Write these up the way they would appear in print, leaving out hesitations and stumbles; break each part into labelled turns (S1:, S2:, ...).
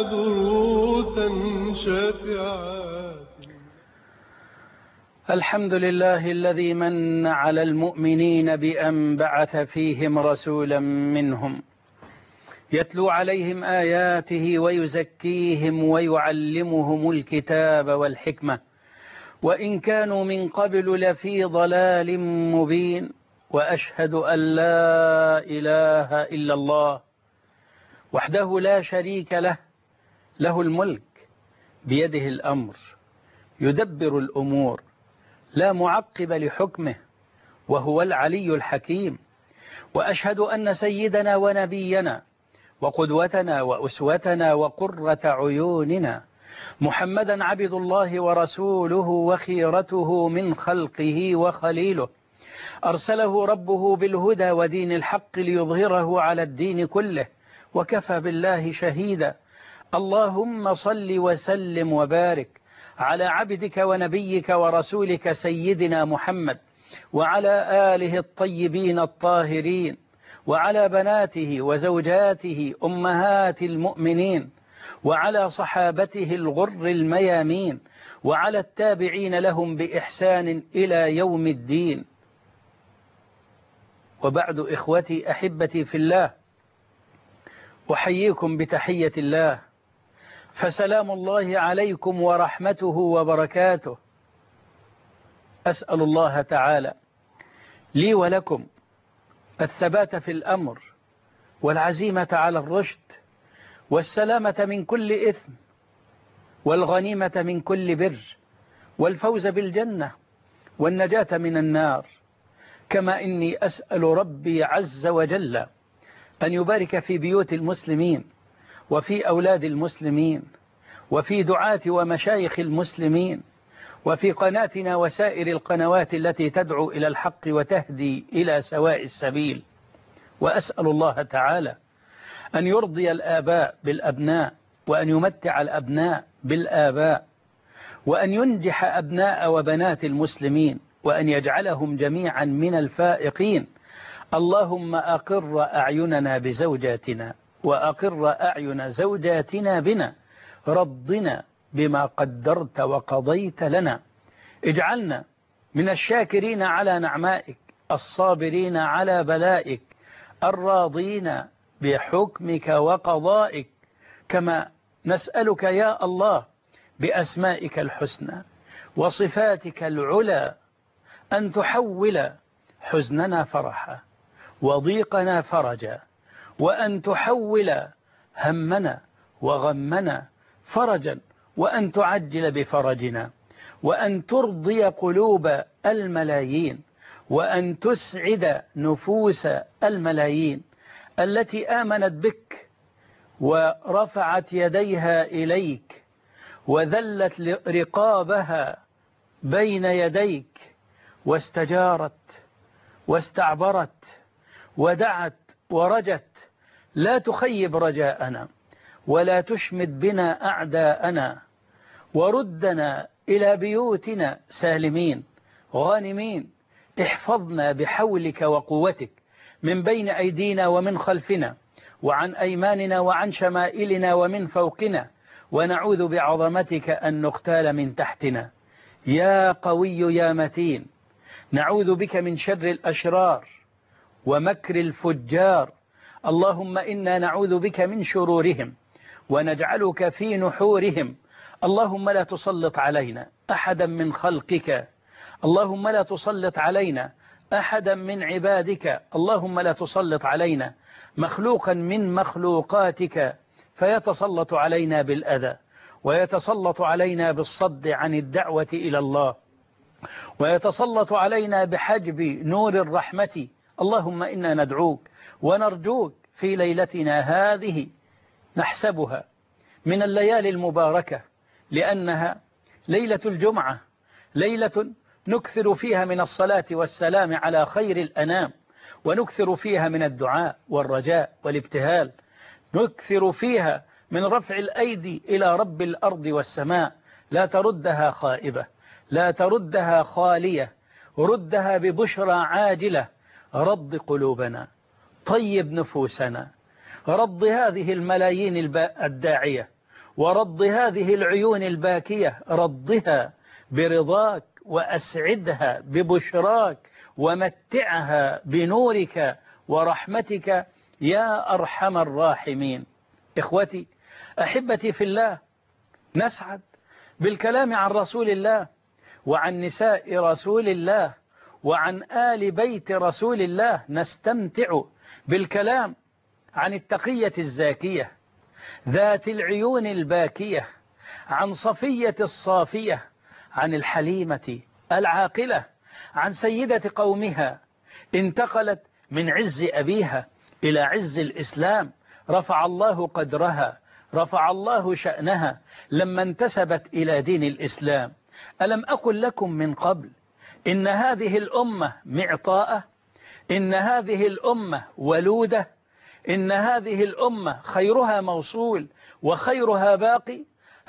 S1: دروسا شافعات.
S2: الحمد لله الذي من على المؤمنين بأن بعث فيهم رسولا منهم يتلو عليهم آياته ويزكيهم ويعلمهم الكتاب والحكمة وإن كانوا من قبل لفي ضلال مبين. وأشهد أن لا إله إلا الله وحده لا شريك له، له الملك بيده الأمر يدبر الأمور لا معقب لحكمه وهو العلي الحكيم. وأشهد أن سيدنا ونبينا وقدوتنا وأسوتنا وقرة عيوننا محمدا عبد الله ورسوله وخيرته من خلقه وخليله، أرسله ربه بالهدى ودين الحق ليظهره على الدين كله وكفى بالله شهيدا. اللهم صل وسلم وبارك على عبدك ونبيك ورسولك سيدنا محمد وعلى آله الطيبين الطاهرين وعلى بناته وزوجاته أمهات المؤمنين وعلى صحابته الغر الميامين وعلى التابعين لهم بإحسان إلى يوم الدين. وبعد إخوتي أحبتي في الله، أحييكم بتحية الله، فسلام الله عليكم ورحمته وبركاته. أسأل الله تعالى لي ولكم الثبات في الأمر والعزيمة على الرشد والسلامة من كل إثم والغنيمة من كل بر والفوز بالجنة والنجاة من النار. كما إني أسأل ربي عز وجل أن يبارك في بيوت المسلمين وفي أولاد المسلمين وفي دعاة ومشايخ المسلمين وفي قناتنا وسائر القنوات التي تدعو إلى الحق وتهدي إلى سواء السبيل. وأسأل الله تعالى أن يرضي الآباء بالأبناء وأن يمتع الأبناء بالآباء وأن ينجح أبناء وبنات المسلمين وأن يجعلهم جميعا من الفائقين. اللهم أقر أعيننا بزوجاتنا وأقر أعين زوجاتنا بنا، رضنا بما قدرت وقضيت لنا، اجعلنا من الشاكرين على نعمائك الصابرين على بلائك الراضين بحكمك وقضائك. كما نسألك يا الله بأسمائك الحسنى وصفاتك العلى أن تحول حزننا فرحا وضيقنا فرجا، وأن تحول همنا وغمنا فرجا، وأن تعجل بفرجنا، وأن ترضي قلوب الملايين، وأن تسعد نفوس الملايين التي آمنت بك ورفعت يديها إليك وذلت رقابها بين يديك واستجارت واستعبرت ودعت ورجت. لا تخيب رجاءنا ولا تشمت بنا أعداءنا، وردنا إلى بيوتنا سالمين غانمين. احفظنا بحولك وقوتك من بين أيدينا ومن خلفنا وعن أيماننا وعن شمائلنا ومن فوقنا، ونعوذ بعظمتك أن نغتال من تحتنا. يا قوي يا متين، نعوذ بك من شر الأشرار ومكر الفجار. اللهم إنا نعوذ بك من شرورهم ونجعلك في نحورهم. اللهم لا تسلط علينا أحدا من خلقك، اللهم لا تسلط علينا أحدا من عبادك، اللهم لا تسلط علينا مخلوقا من مخلوقاتك فيتسلط علينا بالأذى ويتسلط علينا بالصد عن الدعوة إلى الله ويتسلط علينا بحجب نور الرحمة. اللهم إنا ندعوك ونرجوك في ليلتنا هذه، نحسبها من الليالي المباركة لأنها ليلة الجمعة، ليلة نكثر فيها من الصلاة والسلام على خير الأنام، ونكثر فيها من الدعاء والرجاء والابتهال، نكثر فيها من رفع الأيدي إلى رب الأرض والسماء. لا تردها خائبة، لا تردها خالية، ردها ببشرى عاجلة. رد قلوبنا، طيب نفوسنا، رد هذه الملايين الداعية، ورد هذه العيون الباكية، ردها برضاك وأسعدها ببشراك ومتعها بنورك ورحمتك يا أرحم الراحمين. إخوتي أحبتي في الله، نسعد بالكلام عن رسول الله وعن نساء رسول الله وعن آل بيت رسول الله، نستمتع بالكلام عن التقية الزاكية ذات العيون الباكية، عن صفية الصافية، عن الحليمة العاقلة، عن سيدة قومها انتقلت من عز أبيها إلى عز الإسلام، رفع الله قدرها، رفع الله شأنها لما انتسبت إلى دين الإسلام. ألم أقل لكم من قبل إن هذه الأمة معطاءة، إن هذه الأمة ولودة، إن هذه الأمة خيرها موصول وخيرها باقي.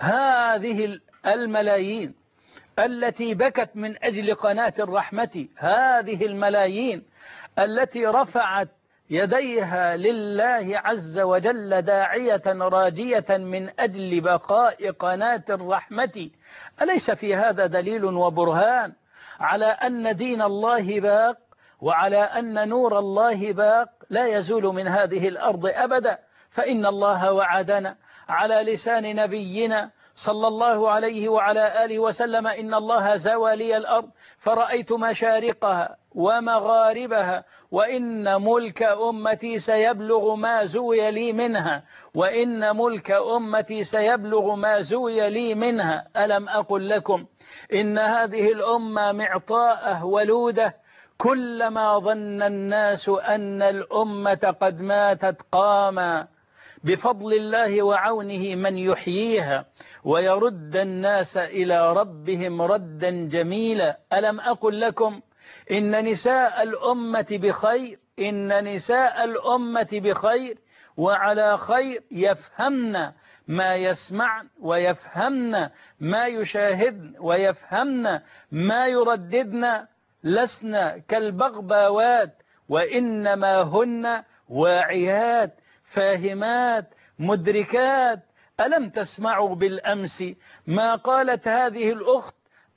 S2: هذه الملايين التي بكت من أجل قناة الرحمة، هذه الملايين التي رفعت يديها لله عز وجل داعية راجية من أجل بقاء قناة الرحمة، أليس في هذا دليل وبرهان على أن دين الله باق وعلى أن نور الله باق لا يزول من هذه الأرض أبدا؟ فإن الله وعدنا على لسان نبينا صلى الله عليه وعلى آله وسلم: إن الله زوى لي الأرض فرأيت مشارقها ومغاربها، وإن ملك أمتي سيبلغ ما زوي لي منها، وإن ملك أمتي سيبلغ ما زوي لي منها. ألم أقل لكم إن هذه الأمة معطاءة ولودة؟ كلما ظن الناس أن الأمة قد ماتت قام بفضل الله وعونه من يحييها ويرد الناس إلى ربهم ردا جميلا. ألم أقل لكم إن نساء الأمة بخير، إن نساء الأمة بخير وعلى خير، يفهمن ما يسمعن ويفهمن ما يشاهدن ويفهمن ما يرددن، لسنا كالبغباوات وإنما هن واعيات فاهمات مدركات. ألم تسمعوا بالأمس ما قالت هذه الأخت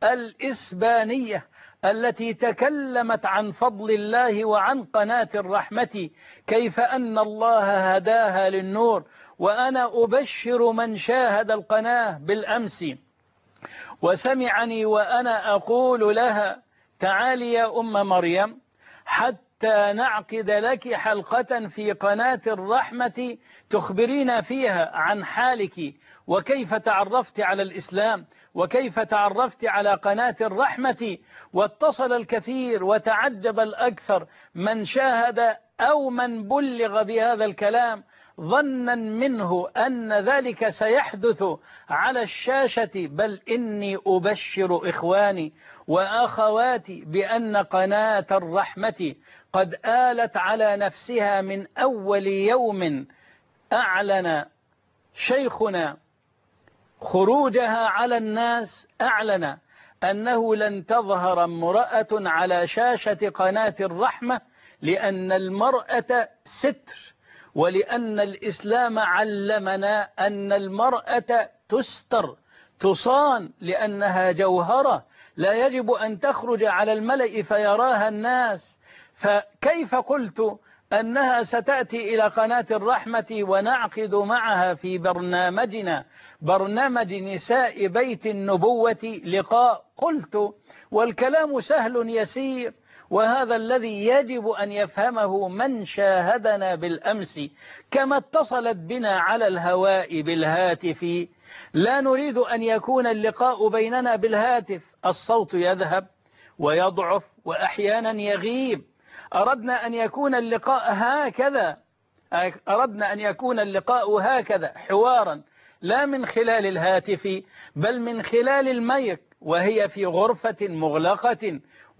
S2: الإسبانية التي تكلمت عن فضل الله وعن قناة الرحمة، كيف أن الله هداها للنور؟ وأنا أبشر من شاهد القناة بالأمس وسمعني وأنا أقول لها: تعالي يا أم مريم حتى نعقد لك حلقة في قناة الرحمة تخبرين فيها عن حالك وكيف تعرفت على الإسلام وكيف تعرفت على قناة الرحمة. واتصل الكثير وتعجب الأكثر من شاهد أو من بلغ بهذا الكلام، ظنا منه أن ذلك سيحدث على الشاشة. بل إني أبشر إخواني وأخواتي بأن قناة الرحمة قد آلت على نفسها من أول يوم أعلن شيخنا خروجها على الناس، أعلن أنه لن تظهر امرأة على شاشة قناة الرحمة، لأن المرأة ستر، ولأن الإسلام علمنا أن المرأة تستر تصان، لأنها جوهرة لا يجب أن تخرج على الملأ فيراها الناس. فكيف قلت أنها ستأتي إلى قناة الرحمة ونعقد معها في برنامجنا، برنامج نساء بيت النبوة، لقاء؟ قلت والكلام سهل يسير، وهذا الذي يجب أن يفهمه من شاهدنا بالأمس. كما اتصلت بنا على الهواء بالهاتف، لا نريد أن يكون اللقاء بيننا بالهاتف، الصوت يذهب ويضعف وأحيانا يغيب. أردنا أن يكون اللقاء هكذا، أردنا أن يكون اللقاء هكذا حوارا، لا من خلال الهاتف بل من خلال الميك، وهي في غرفة مغلقة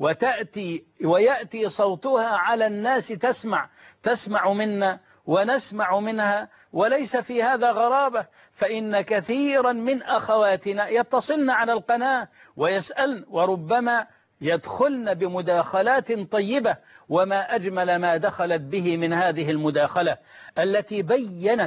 S2: ويأتي صوتها على الناس، تسمع منا ونسمع منها، وليس في هذا غرابة. فإن كثيرا من أخواتنا يتصلن على القناة ويسألن، وربما يدخلن بمداخلات طيبة، وما أجمل ما دخلت به من هذه المداخلة التي بيّنت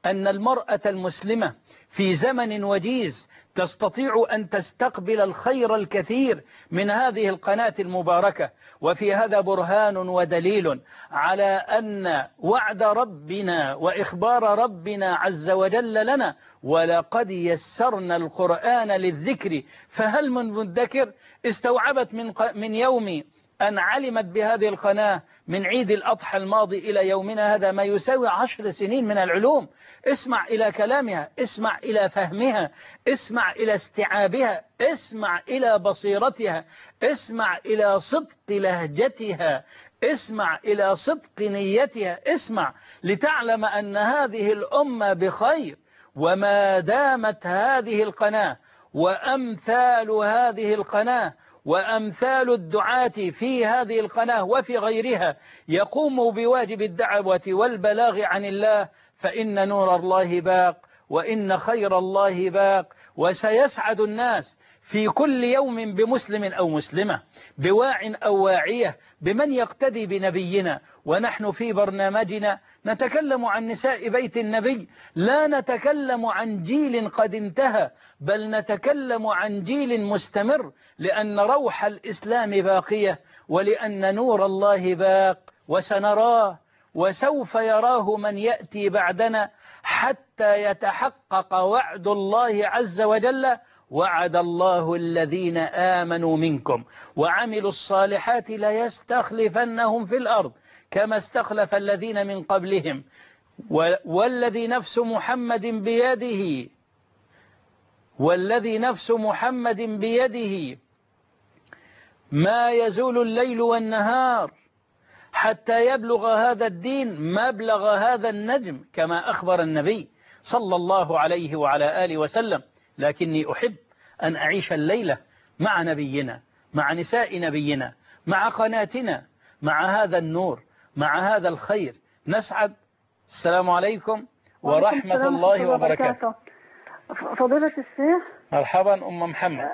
S2: أن المرأة المسلمة في زمن وجيز تستطيع أن تستقبل الخير الكثير من هذه القناة المباركة. وفي هذا برهان ودليل على أن وعد ربنا وإخبار ربنا عز وجل لنا: ولقد يسرنا القرآن للذكر فهل من مدكر. استوعبت من يوم أن علمت بهذه القناة من عيد الأضحى الماضي إلى يومنا هذا ما يساوي 10 سنين من العلوم. اسمع إلى كلامها، اسمع إلى فهمها، اسمع إلى استيعابها، اسمع إلى بصيرتها، اسمع إلى صدق لهجتها، اسمع إلى صدق نيتها، اسمع لتعلم أن هذه الأمة بخير. وما دامت هذه القناة وأمثال هذه القناة وأمثال الدعاة في هذه القناة وفي غيرها يقوموا بواجب الدعوة والبلاغ عن الله، فإن نور الله باق وإن خير الله باق. وسيسعد الناس في كل يوم بمسلم أو مسلمة، بواع أو واعية، بمن يقتدي بنبينا. ونحن في برنامجنا نتكلم عن نساء بيت النبي، لا نتكلم عن جيل قد انتهى، بل نتكلم عن جيل مستمر، لأن روح الإسلام باقية ولأن نور الله باق. وسنراه وسوف يراه من يأتي بعدنا حتى يتحقق وعد الله عز وجل: وعد الله الذين آمنوا منكم وعملوا الصالحات ليستخلفنهم في الأرض كما استخلف الذين من قبلهم والذي نفس محمد بيده ما يزول الليل والنهار حتى يبلغ هذا الدين مبلغ هذا النجم، كما أخبر النبي صلى الله عليه وعلى آله وسلم. لكني أحب أن أعيش الليلة مع نبينا، مع نساء نبينا، مع قناتنا، مع هذا النور، مع هذا الخير. نسعد. السلام عليكم ورحمة الله وبركاته.
S3: فضيلة الشيخ،
S2: مرحبا أم محمد.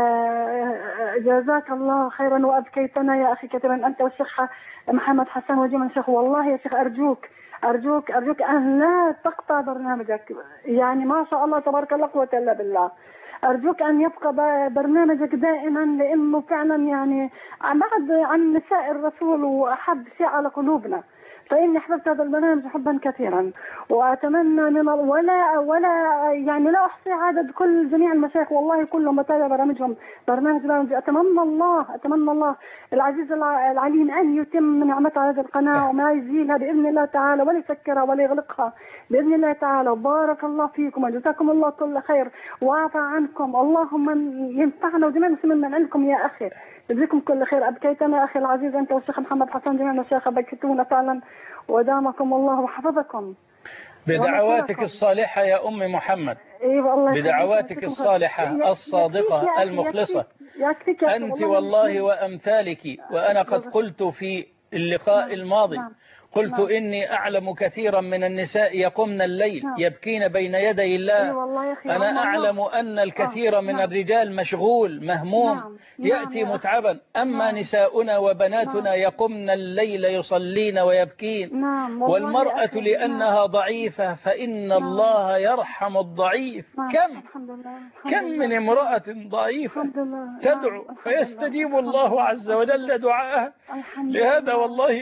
S3: جزاك الله خيرا وأبكيتنا يا أخي كثيرا أنت والشيخ محمد حسن وجمال شيخ. والله يا شيخ أرجوك أن لا تقطع برنامجك، يعني ما شاء الله تبارك الله قوة إلا بالله. أرجوك أن يبقى برنامجك دائما، لأنه فعلا يعني بعد عن نساء الرسول وأحب شيء على قلوبنا، فإني أحببت هذا البرنامج حبا كثيرا، وأتمنى من ولا يعني لا أحصي عدد كل جميع المشايخ والله كلهم بتابع برنامج. أتمنى الله العزيز العليم أن يتم نعمته على هذه القناة وما يزيلها بإذن الله تعالى، ولا يسكرها ولا يغلقها بإذن الله تعالى. بارك الله فيكم وجزاكم الله كل خير وعفى عنكم، اللهم ينفعنا وجميع المسلمين من عندكم يا أخي، جزاكم كل خير. أبكيتنا أخي العزيز أنت والشيخ محمد حسن، جميع المشايخ بكيتونا فعلا، ودامكم الله وحفظكم
S2: بدعواتك الصالحة يا أم محمد. بدعواتك الصالحة الصادقة المخلصة أنت والله وأمثالك. وأنا قد قلت في اللقاء الماضي قلت إني أعلم كثيرا من النساء يقمن الليل يبكين بين يدي الله. أنا أعلم أن الكثير من الرجال مشغول مهموم يأتي متعبا، أما نساؤنا وبناتنا يقمن الليل يصلين ويبكين. والمرأة لأنها ضعيفة فإن الله يرحم الضعيف. كم من امرأة ضعيفة تدعو فيستجيب الله عز وجل دعاءها. لهذا والله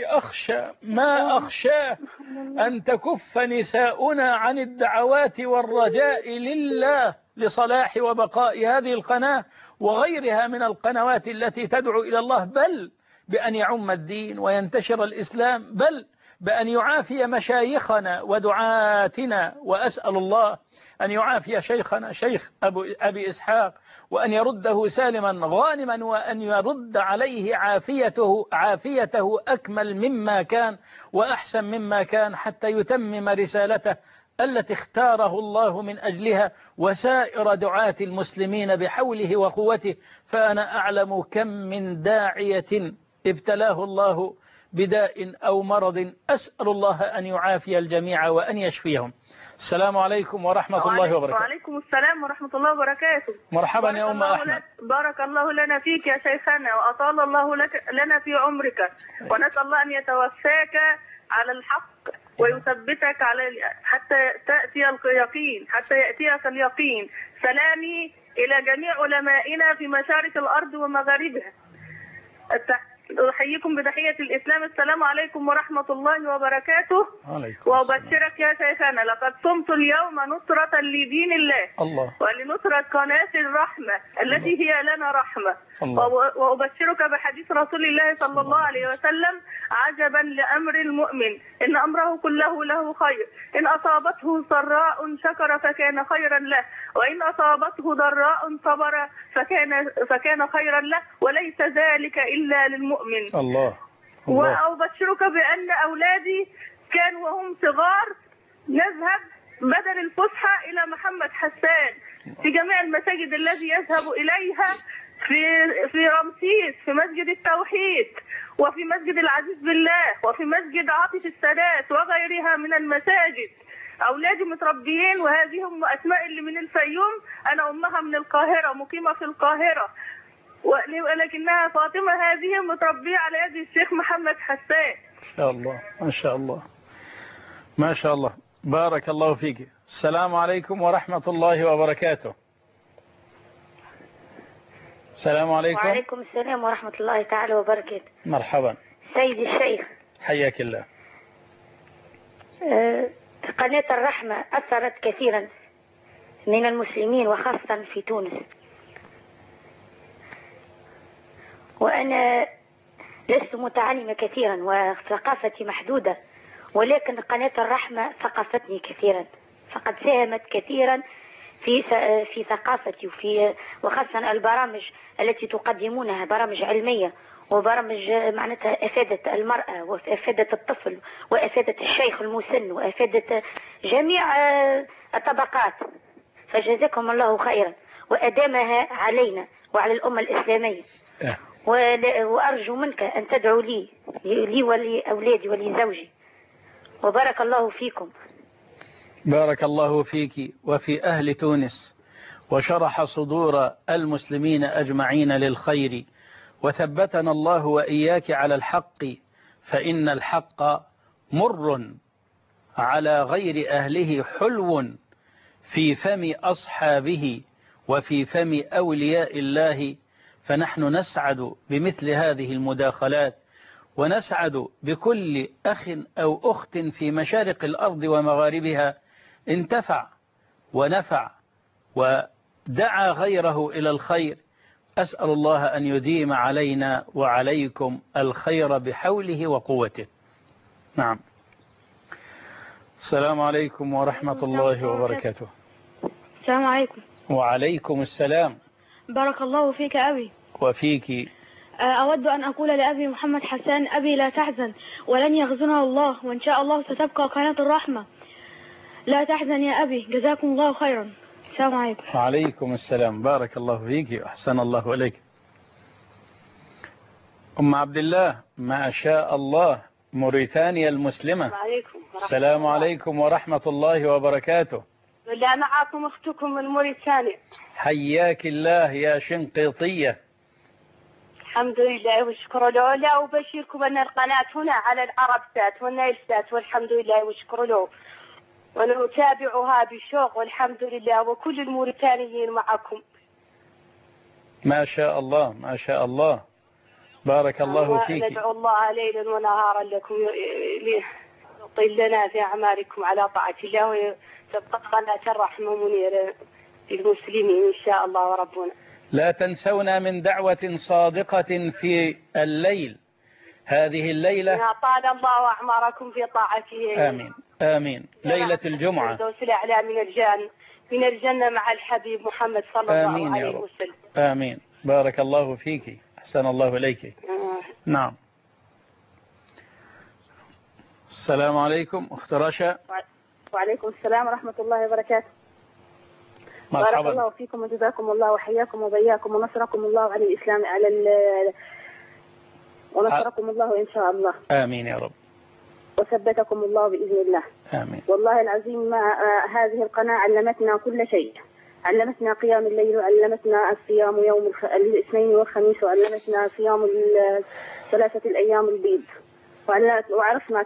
S2: أخشى أن تكف نساؤنا عن الدعوات والرجاء لله لصلاح وبقاء هذه القناة وغيرها من القنوات التي تدعو إلى الله، بل بأن يعم الدين وينتشر الإسلام، بل بأن يعافي مشايخنا ودعاتنا. وأسأل الله أن يعافي شيخنا شيخ أبي إسحاق، وأن يرده سالما غانما، وأن يرد عليه عافيته أكمل مما كان وأحسن مما كان، حتى يتمم رسالته التي اختاره الله من أجلها وسائر دعاة المسلمين بحوله وقوته. فأنا أعلم كم من داعية ابتلاه الله بداء أو مرض، أسأل الله أن يعافي الجميع وأن يشفيهم. السلام عليكم ورحمة الله وبركاته.
S4: وعليكم السلام ورحمة الله وبركاته.
S2: مرحبا يا أم أحمد.
S4: بارك الله لنا فيك يا شيخنا وأطال الله لنا في عمرك، ونسأل الله أن يتوفاك على الحق ويثبتك حتى يأتيك اليقين. سلامي إلى جميع علمائنا في مشارق الأرض ومغاربها. أحييكم بتحية الإسلام. السلام عليكم ورحمة الله وبركاته. وأبشرك يا شيخنا لقد صمت اليوم نصرة لدين الله ولنصرة قناة الرحمة التي هي لنا رحمة. وأبشرك بحديث رسول الله صلى الله عليه وسلم: عجبا لأمر المؤمن إن أمره كله له خير، إن أصابته سراء شكر فكان خيرا له، وإن أصابته ضراء صبر فكان خيرا له، وليس ذلك إلا للمؤمن. الله. وأبشرك بأن أولادي كانوا وهم صغار نذهب بدل الفسحة إلى محمد حسان في جميع المساجد التي يذهب إليها في رمسيس، في مسجد التوحيد، وفي مسجد العزيز بالله، وفي مسجد عاطف السادات وغيرها من المساجد. أولادي متربيين، وهذه هم أسماء اللي من الفيوم. أنا أمها من القاهرة، مقيمة في القاهرة، ولكنها فاطمة هذه متربية على يد الشيخ محمد حسان.
S2: ما شاء الله ما شاء الله ما شاء الله. بارك الله فيك. السلام عليكم ورحمة الله وبركاته. السلام عليكم.
S5: وعليكم السلام ورحمة الله تعالى وبركاته.
S2: مرحبا
S5: سيدي الشيخ،
S2: حياك الله.
S5: قناة الرحمة أثرت كثيرا من المسلمين وخاصة في تونس، وأنا لست متعلمة كثيرا وثقافتي محدودة، ولكن قناة الرحمة ثقافتني كثيرا، فقد ساهمت كثيرا في ثقافتي وخاصة البرامج التي تقدمونها، برامج علمية وبرامج معناتها أفادت المرأة وأفادت الطفل وأفادت الشيخ المسن وأفادت جميع الطبقات، فجزاكم الله خيرا وأدامها علينا وعلى الأمة الإسلامية. وأرجو منك أن تدعو لي ولأولادي ولزوجي، وبارك الله فيكم.
S2: بارك الله فيك وفي أهل تونس، وشرح صدور المسلمين أجمعين للخير، وثبتنا الله وإياك على الحق، فإن الحق مر على غير أهله حلو في فم أصحابه وفي فم أولياء الله. فنحن نسعد بمثل هذه المداخلات، ونسعد بكل أخ أو أخت في مشارق الأرض ومغاربها انتفع ونفع ودعا غيره إلى الخير. أسأل الله أن يديم علينا وعليكم الخير بحوله وقوته. نعم. السلام عليكم ورحمة الله وبركاته.
S6: السلام عليكم.
S2: وعليكم السلام.
S6: بارك الله فيك أبي.
S2: وفيك.
S6: أود أن أقول لأبي محمد حسان: أبي لا تحزن، ولن يخزنها الله، وإن شاء الله ستبقى قناة الرحمة. لا تحزن يا أبي، جزاكم الله خيرا. السلام عليكم.
S2: وعليكم السلام. بارك الله فيك وأحسن الله إليك. أم عبد الله، ما شاء الله، موريتانيا المسلمة. السلام عليكم ورحمة الله وبركاته.
S4: لا، معكم أختكم من موريتانيا.
S2: حياك الله يا شنقيطية.
S4: الحمد لله وشكر له. لا أبشركم أن القناة هنا على العرب سات والنايل سات، والحمد لله وشكر له، ونتابعها بشوق والحمد لله، وكل الموريتانيين معكم.
S2: ما شاء الله ما شاء الله. بارك الله فيك.
S4: ندعو الله ليلا ونهارا لكم ليطيل لنا في أعمالكم على طاعة الله، وتبقى قناة الرحمة منيرة للمسلمين إن شاء الله وربنا.
S2: لا تنسونا من دعوة صادقة في الليل، هذه الليلة.
S4: طال الله أعماركم في طاعته.
S2: آمين آمين. ليلة الجمعة.
S4: الأعلى من الجنة مع الحبيب محمد صلى الله عليه وسلم.
S2: آمين. بارك الله فيك، أحسن الله إليك. نعم. السلام عليكم أخت رشا.
S3: وعليكم السلام ورحمة الله وبركاته.
S2: مرحبا.
S3: بارك الله فيكم وجزاكم الله وحياكم وبياكم ونصركم الله على الإسلام ونصركم الله إن شاء الله.
S2: آمين يا رب.
S3: وثبتكم الله بإذن الله.
S2: آمين.
S3: والله العظيم ما هذه القناة علمتنا كل شيء، علمتنا قيام الليل، وعلمتنا الصيام يوم الاثنين والخميس، وعلمتنا صيام 3 الأيام البيض،
S7: وعرفنا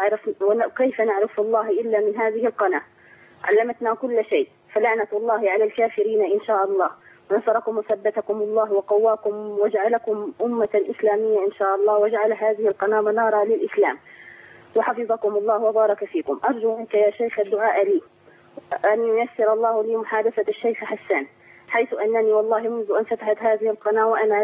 S7: كيف نعرف الله إلا من هذه القناة. علمتنا كل شيء، فلعنة الله على الكافرين إن شاء الله. نصركم وثبتكم الله وقواكم وجعلكم أمة إسلامية إن شاء الله، وجعل هذه القناة منارة للإسلام، وحفظكم الله وبارك فيكم. أرجو منك يا شيخ الدعاء لي أن ييسر الله لي محادثة الشيخ حسان، حيث أنني والله منذ أن فتحت هذه القناة وأنا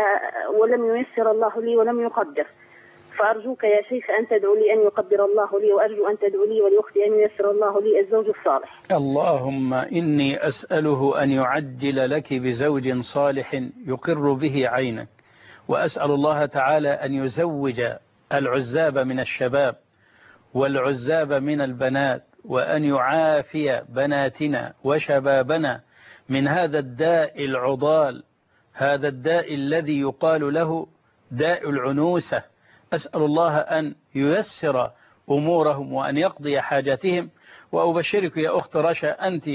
S7: ولم ييسر الله لي ولم يقدر، فأرجوك يا شيخ أن تدعو لي أن يقدر الله لي، وأرجو أن تدعو لي ولأختي أن ييسر الله لي الزوج الصالح.
S2: اللهم إني أسأله أن يعجل لك بزوج صالح يقر به عينك، وأسأل الله تعالى أن يزوج العزاب من الشباب والعزاب من البنات، وأن يعافي بناتنا وشبابنا من هذا الداء العضال، هذا الداء الذي يقال له داء العنوسة. أسأل الله أن ييسر أمورهم وأن يقضي حاجاتهم. وأبشرك يا أخت رشا أنت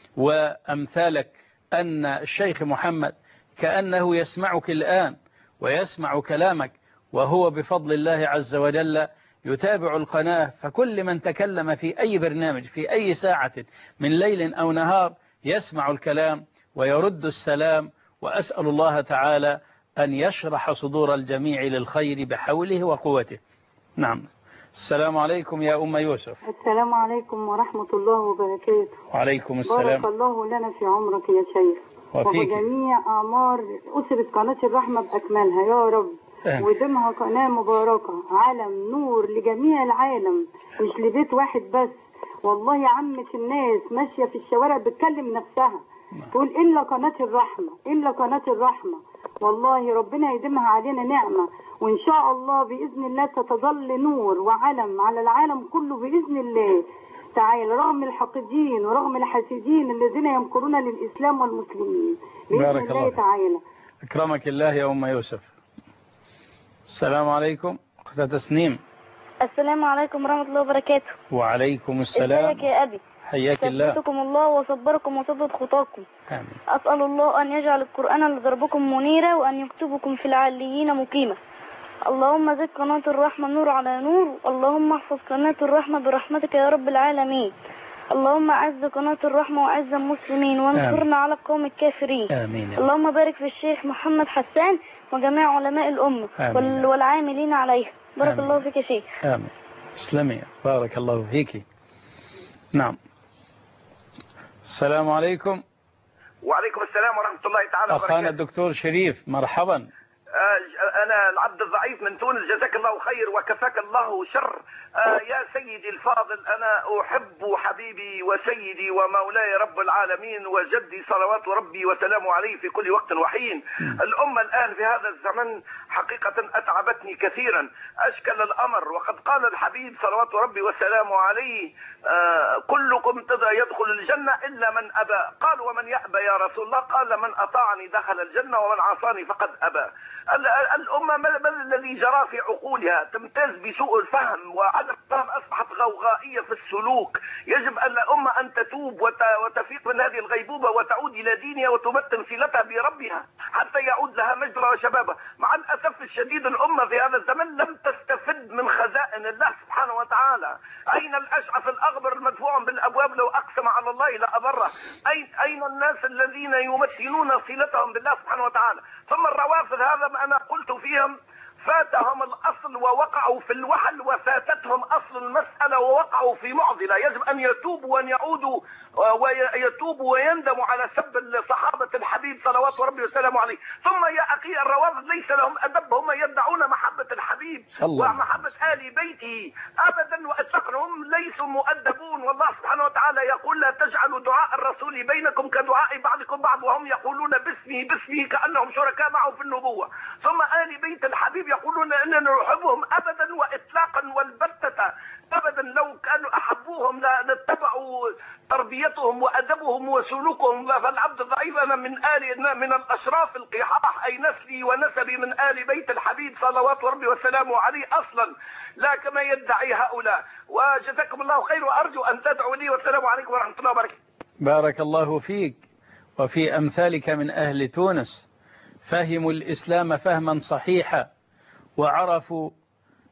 S2: وأمثالك أن الشيخ محمد كأنه يسمعك الآن ويسمع كلامك، وهو بفضل الله عز وجل يتابع القناة، فكل من تكلم في أي برنامج في أي ساعة من ليل أو نهار يسمع الكلام ويرد السلام. وأسأل الله تعالى أن يشرح صدور الجميع للخير بحوله وقوته. نعم. السلام عليكم يا أم يوسف.
S8: السلام عليكم ورحمة الله وبركاته.
S2: وعليكم السلام.
S8: بارك الله لنا في عمرك يا شيخ، وجميع أعمار أسرة قناة الرحمة بأكملها يا رب، ودمها قناة مباركة علم نور لجميع العالم، مش لبيت واحد بس. والله يا عمة الناس ماشية في الشوارع بتكلم نفسها تقول إلا قناة الرحمة، إلا قناة الرحمة. والله ربنا يديمها علينا نعمة، وإن شاء الله بإذن الله تتظل نور وعلم على العالم كله بإذن الله تعالى، رغم الحاقدين ورغم الحاسدين الذين يمكرون للإسلام والمسلمين بإذن الله تعالى.
S2: أكرمك الله يا أم يوسف. السلام عليكم أخت تسنيم.
S6: السلام عليكم ورحمة الله وبركاته.
S2: وعليكم السلام.
S6: ازيك يا أبي؟
S2: حياك الله.
S6: ثبتكم الله وصبركم وثبت خطاكم.
S2: آمين.
S6: أسأل الله أن يجعل القرآن لضربكم منيرا، وأن يكتبكم في العليين مقيمة. اللهم زد قناة الرحمة نور على نور. اللهم احفظ قناة الرحمة برحمتك يا رب العالمين. اللهم أعز قناة الرحمة وأعز المسلمين، وانصرنا على القوم الكافرين.
S2: آمين.
S6: اللهم بارك في الشيخ محمد حسان وجميع علماء الأمة والعاملين عليه. بارك
S2: آمين.
S6: الله فيك يا شيخ.
S2: آمين. اسلمي. بارك الله فيك. نعم. السلام عليكم.
S9: وعليكم السلام ورحمة الله تعالى وبركاته.
S2: أخانا الدكتور شريف، مرحبا.
S9: أنا العبد الضعيف من تونس، جزاك الله خير وكفاك الله شر. يا سيدي الفاضل، أنا أحب حبيبي وسيدي ومولاي رب العالمين وجدي صلوات ربي وسلامه عليه في كل وقت وحين. الأمة الآن في هذا الزمن حقيقة أتعبتني كثيرا، أشكل الأمر، وقد قال الحبيب صلوات ربي وسلامه عليه كلكم يدخل الجنة إلا من أبى. قال ومن يأبى يا رسول الله؟ قال من أطاعني دخل الجنة ومن عصاني فقد أبى. الأمة ما الذي جرى في عقولها؟ تمتاز بسوء الفهم وعدم الفهم، أصبحت غوغائية في السلوك. يجب أن الأمة أن تتوب وتفيق من هذه الغيبوبة وتعود إلى دينها وتمتن صلتها بربها حتى يعود لها مجدها وشبابها. مع الأسف الشديد الأمة في هذا الزمن لم تستفد من خزائن الله سبحانه وتعالى. أين الأشعث الأغبر المدفوع بالأبواب لو أقسم على الله لأبره؟ أين الناس الذين يمتنون صلتهم بالله سبحانه وتعالى؟ ثم الروافض، هذا ما أنا قلت فيهم، فاتهم الأصل ووقعوا في الوحل، وفاتتهم أصل المسألة ووقعوا في معضلة. يجب أن يتوبوا وأن يعودوا ويتوبوا ويندموا على سب صحابة الحبيب صلوات ربي وسلامه عليه. ثم يا أخي الروافض ليس لهم أدب، هم يدعون محبة الحبيب ومحبة آل بيته أبدا وإطلاقا، هم ليسوا مؤدبون. والله سبحانه وتعالى يقول لا تجعلوا دعاء الرسول بينكم كدعاء بعضكم بعض وهم يقولون باسمه كأنهم شركاء معه في النبوة. ثم آل بيت الحبيب يقولون اننا نحبهم ابدا واطلاقا والبتة ابدا. لو كانوا احبوهم لاتبعوا تربيتهم وادبهم وسلوكهم. فالعبد الضعيف انا من الاشراف القحاح، اي نسلي ونسبي من ال بيت الحبيب صلوات ربي وسلامه عليه اصلا، لا كما يدعي هؤلاء. وجزاكم الله خير، وارجو ان تدعوا لي، والسلام عليكم ورحمه الله وبركاته.
S2: بارك الله فيك وفي امثالك من اهل تونس، فهموا الإسلام فهما صحيحا، وعرفوا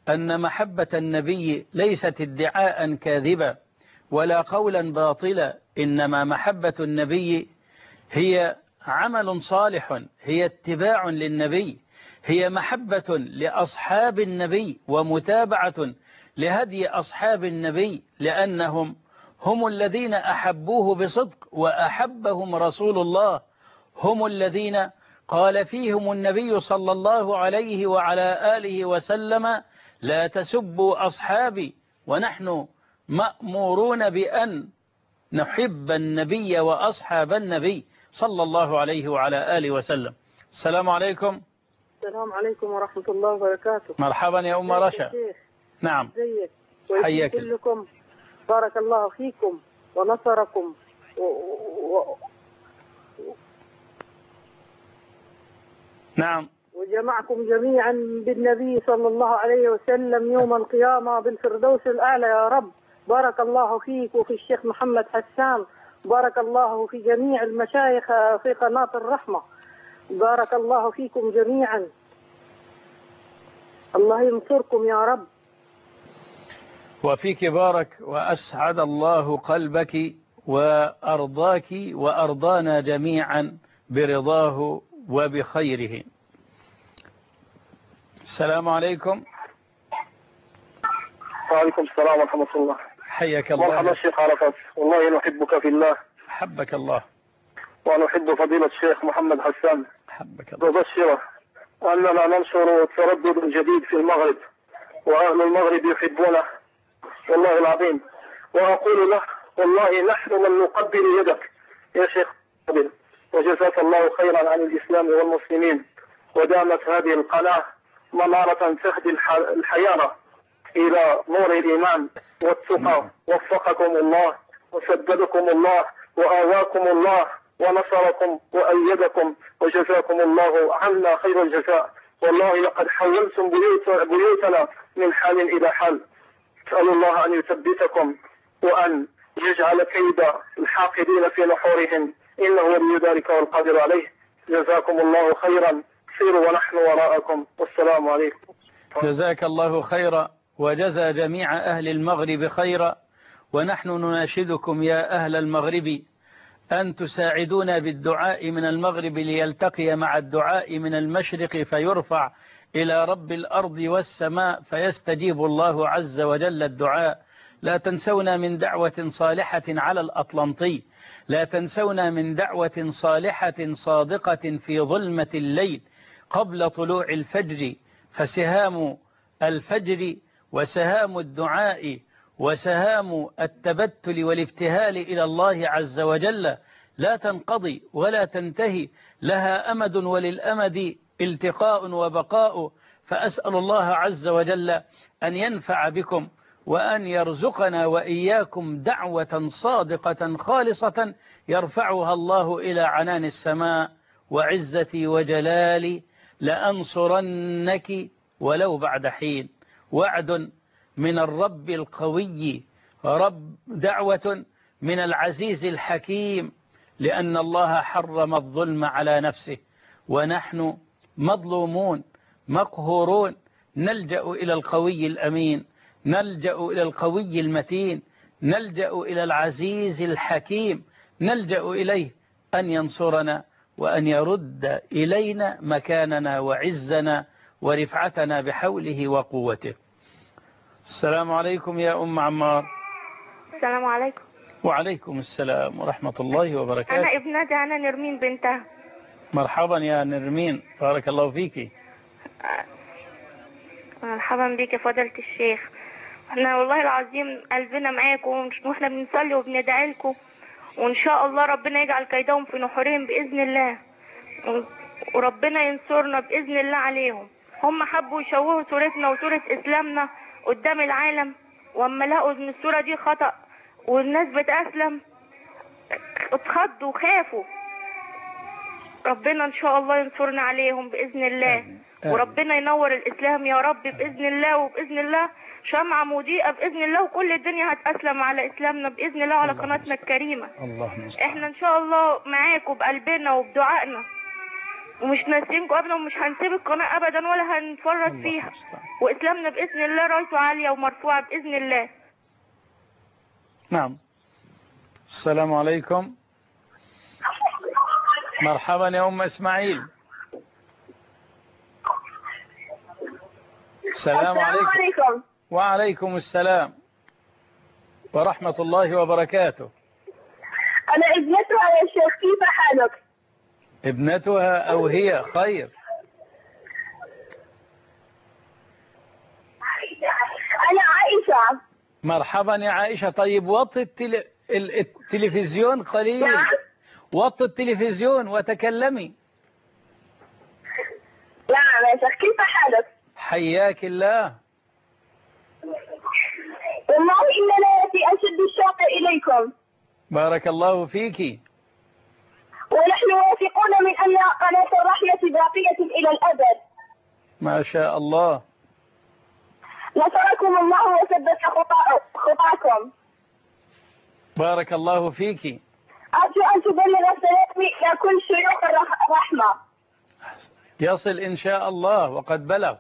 S2: أن محبة النبي ليست ادعاء كاذبا ولا قولا باطلا، إنما محبة النبي هي عمل صالح، هي اتباع للنبي، هي محبة لأصحاب النبي ومتابعة لهدي أصحاب النبي، لأنهم هم الذين أحبوه بصدق وأحبهم رسول الله، هم الذين قال فيهم النبي صلى الله عليه وعلى آله وسلم لا تسبوا أصحابي، ونحن مأمورون بأن نحب النبي وأصحاب النبي صلى الله عليه وعلى آله وسلم. السلام عليكم.
S10: السلام عليكم ورحمة الله وبركاته.
S2: مرحبا يا أم رشا. نعم.
S10: حياك كلكم، بارك الله فيكم ونصركم
S2: نعم،
S10: وجمعكم جميعا بالنبي صلى الله عليه وسلم يوم القيامة بالفردوس الأعلى يا رب. بارك الله فيك وفي الشيخ محمد حسان، بارك الله في جميع المشايخ في قناة الرحمة، بارك الله فيكم جميعا، الله ينصركم يا رب.
S2: وفيك بارك، وأسعد الله قلبك وأرضاك وأرضانا جميعا برضاه وبخيره. السلام عليكم.
S11: وعليكم السلام ورحمة الله.
S2: حياك الله.
S11: مرحبا الشيخ عرفات، والله نحبك في الله.
S2: حبك الله.
S11: ونحب فضيلة الشيخ محمد حسان.
S2: حبك الله.
S11: نبشره أننا ننشر تردد جديد في المغرب، وأهل المغرب يحبونه والله العظيم. وأقول له والله نحن من نقبل يدك يا شيخ فضيل، وجزاك الله خيرا عن الإسلام والمسلمين، ودامت هذه القناة منارة تهدي الحيارى إلى نور الإيمان والتقى. وفقكم الله وسددكم الله وآواكم الله ونصركم وأيدكم، وجزاكم الله عنا خير الجزاء. والله لقد حولتم بيوتنا من حال إلى حال. أسأل الله أن يثبتكم وأن يجعل كيد الحاقدين في نحورهم، إنه ولي ذلك والقادر عليه. جزاكم الله خيرا، سيروا ونحن وراءكم، والسلام عليكم.
S2: جزاك الله خيرا، وجزى جميع أهل المغرب خيرا. ونحن نناشدكم يا أهل المغرب أن تساعدونا بالدعاء من المغرب ليلتقي مع الدعاء من المشرق فيرفع إلى رب الأرض والسماء فيستجيب الله عز وجل الدعاء. لا تنسونا من دعوة صالحة على الأطلنطي، لا تنسونا من دعوة صالحة صادقة في ظلمة الليل قبل طلوع الفجر، فسهام الفجر وسهام الدعاء وسهام التبتل والابتهال إلى الله عز وجل لا تنقضي ولا تنتهي، لها أمد وللأمد التقاء وبقاء. فأسأل الله عز وجل أن ينفع بكم وأن يرزقنا وإياكم دعوة صادقة خالصة يرفعها الله إلى عنان السماء. وعزتي وجلالي لأنصرنك ولو بعد حين. وعد من الرب القوي، رب دعوة من العزيز الحكيم، لأن الله حرم الظلم على نفسه، ونحن مظلومون مقهورون، نلجأ إلى القوي الأمين، نلجأ إلى القوي المتين، نلجأ إلى العزيز الحكيم، نلجأ إليه أن ينصرنا وأن يرد إلينا مكاننا وعزنا ورفعتنا بحوله وقوته. السلام عليكم يا أم عمار.
S12: السلام عليكم.
S2: وعليكم السلام ورحمة الله وبركاته.
S12: أنا ابنتي، أنا نرمين بنتها.
S2: مرحبا يا نرمين، بارك الله فيكي.
S12: مرحبا بك يا فضيلة الشيخ. احنا والله العظيم قلبنا معاكم، واحنا بنصلي وبندعي لكم، وإن شاء الله ربنا يجعل كيدهم في نحورهم بإذن الله، وربنا ينصرنا بإذن الله عليهم. هم حبوا يشوهوا صورتنا وصورة إسلامنا قدام العالم، واما لقوا ان الصورة دي خطأ والناس بتأسلم اتخضوا وخافوا. ربنا ان شاء الله ينصرنا عليهم بإذن الله، وربنا ينور الإسلام يا رب بإذن الله، وبإذن الله شمعة مضيئة بإذن الله، وكل الدنيا هتأسلم على إسلامنا بإذن الله على قناتنا الكريمة. احنا ان شاء الله معاكم بقلبنا وبدعائنا. ومش ناسينكم ابدا، ومش هنسيب القناة ابدا ولا هنتفرج فيها، واسلامنا باذن الله رايته عالية ومرفوعة باذن الله.
S2: نعم. السلام عليكم. مرحبا يا أم إسماعيل. السلام عليكم. وعليكم السلام ورحمة الله وبركاته.
S13: أنا ابنتها يا شيخ، كيف حالك؟
S2: ابنتها أو هي خير؟
S13: أنا عائشة.
S2: مرحبا يا عائشة. طيب وطي التلفزيون قليل. وطي التلفزيون وتكلمي.
S13: نعم يا شيخ، كيف حالك؟
S2: حياك الله.
S13: والله إننا في أشد الشوق إليكم.
S2: بارك الله فيك.
S13: ونحن واثقون من أن قناة الرحمة باقية إلى الأبد.
S2: ما شاء الله.
S13: نصركم الله وثبت خطاكم.
S2: بارك الله فيك.
S13: أرجو أن تبلغ سلامي إلى كل شيوخ الرحمة.
S2: يصل إن شاء الله وقد بلغ.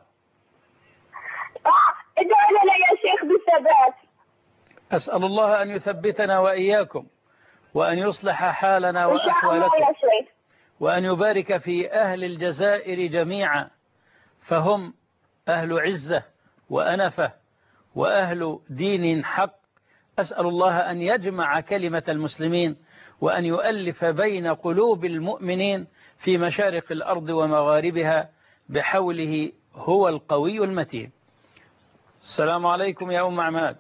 S13: ادعوا لنا يا شيخ بالثبات.
S2: أسأل الله أن يثبتنا وإياكم، وأن يصلح حالنا وأحوالكم، وأن يبارك في أهل الجزائر جميعا، فهم أهل عزة وأنفة وأهل دين حق. أسأل الله أن يجمع كلمة المسلمين، وأن يؤلف بين قلوب المؤمنين في مشارق الأرض ومغاربها بحوله هو القوي المتين. السلام عليكم يا أم عماد.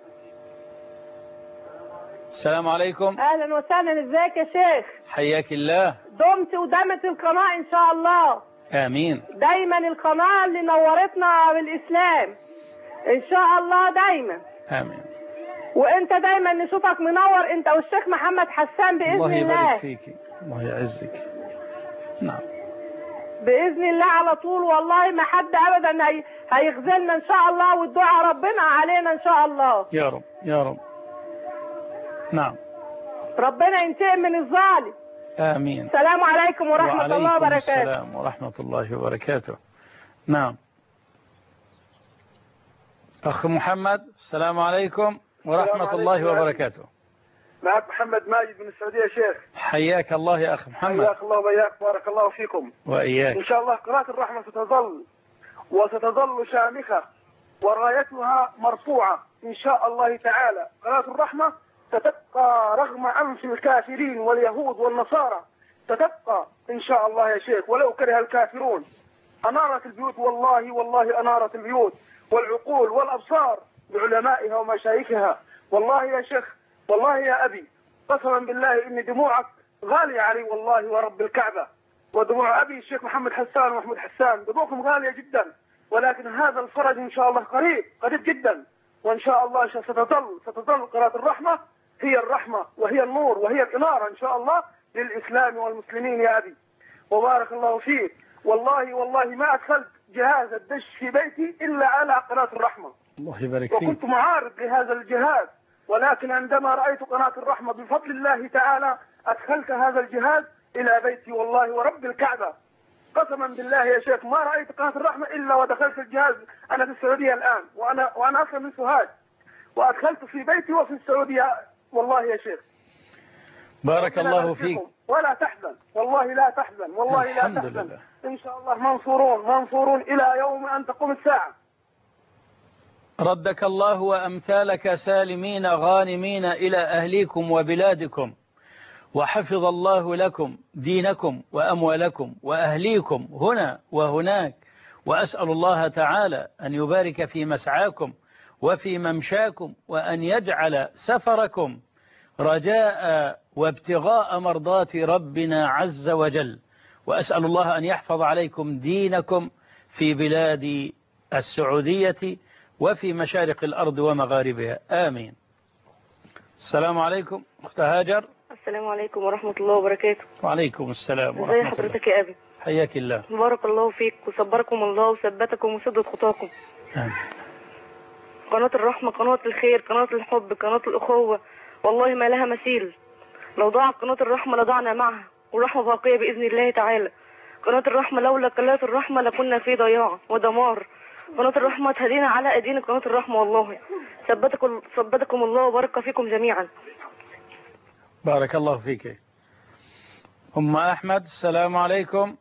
S2: السلام عليكم.
S10: أهلا وسهلا، ازيك يا شيخ؟
S2: حياك الله.
S10: دمت ودامت القناة إن شاء الله.
S2: آمين.
S10: دايما القناة اللي نورتنا بالإسلام إن شاء الله دايما.
S2: آمين.
S10: وانت دايما نشوفك منور انت والشيخ محمد حسان بإذن الله.
S2: الله يبارك فيك، الله يعزك. نعم
S10: بإذن الله على طول، والله ما حد أبدا هيخذلنا إن شاء الله، والدعاء ربنا علينا إن شاء الله.
S2: يا رب يا رب. نعم.
S10: ربنا ينتقم من الظالم.
S2: آمين.
S10: السلام عليكم ورحمة الله وبركاته.
S2: السلام ورحمة الله وبركاته. نعم. أخ محمد، السلام عليكم ورحمة الله وبركاته.
S14: معك محمد ماجد من السعودية يا شيخ.
S2: حياك الله يا أخ محمد.
S14: حياك الله وإياك، بارك الله فيكم.
S2: وإياك.
S14: إن شاء الله قناة الرحمة ستظل شامخة ورايتها مرفوعة إن شاء الله تعالى. قناة الرحمة ستبقى رغم أنف الكافرين واليهود والنصارى، ستبقى إن شاء الله يا شيخ ولو كره الكافرون. أنارت البيوت، والله أنارت البيوت والعقول والأبصار بعلمائها ومشايخها. والله يا شيخ، والله يا أبي، قسما بالله إن دموعك غالية علي والله ورب الكعبة، ودموع أبي الشيخ محمد حسان ومحمود حسان دموعكم غالية جدا، ولكن هذا الفرج إن شاء الله قريب جدا. وإن شاء الله ستظل قناة الرحمة هي الرحمة وهي النور وهي الإنارة إن شاء الله للإسلام والمسلمين يا أبي، وبارك الله فيك. والله ما أدخلت جهاز الدش في بيتي إلا على قناة الرحمة.
S2: الله يبارك فيك.
S14: وكنت معارض لهذا الجهاز، ولكن عندما رأيت قناة الرحمة بفضل الله تعالى أدخلت هذا الجهاز إلى بيتي والله ورب الكعبة. قسما بالله يا شيخ ما رأيت قناة الرحمة إلا ودخلت الجهاز. أنا في السعودية الآن، وأنا أصلا من سوهاج، وأدخلت في بيتي وفي السعودية والله يا شيخ.
S2: بارك الله فيك.
S14: ولا تحزن، والله لا تحزن، والله لا تحزن. لله. إن شاء الله منصورون إلى يوم أن تقوم الساعة.
S2: ردك الله وأمثالك سالمين غانمين إلى أهليكم وبلادكم، وحفظ الله لكم دينكم وأموالكم وأهليكم هنا وهناك. وأسأل الله تعالى أن يبارك في مسعاكم وفي ممشاكم، وأن يجعل سفركم رجاء وابتغاء مرضات ربنا عز وجل. وأسأل الله أن يحفظ عليكم دينكم في بلاد السعودية وفي مشارق الأرض ومغاربها، آمين. السلام عليكم أخت هاجر.
S12: السلام عليكم ورحمة الله وبركاته.
S2: وعليكم السلام ورحمة الله.
S12: ازي حضرتك يا أبي؟
S2: حياك الله.
S12: بارك الله فيك وصبركم الله وثبتكم وسدد خطاكم.
S2: آمين.
S12: قناة الرحمة قناة الخير، قناة الحب، قناة الأخوة، والله ما لها مثيل. لو ضاعت قناة الرحمة لضعنا معها، والرحمة باقية بإذن الله تعالى.
S15: قناة الرحمة لولا قناة الرحمة لكنا في ضياع ودمار. قناة الرحمة تهدينا على أيدينا قناة الرحمة والله. ثبتكم الله وبارك فيكم جميعا.
S2: بارك الله فيك. أم أحمد السلام عليكم.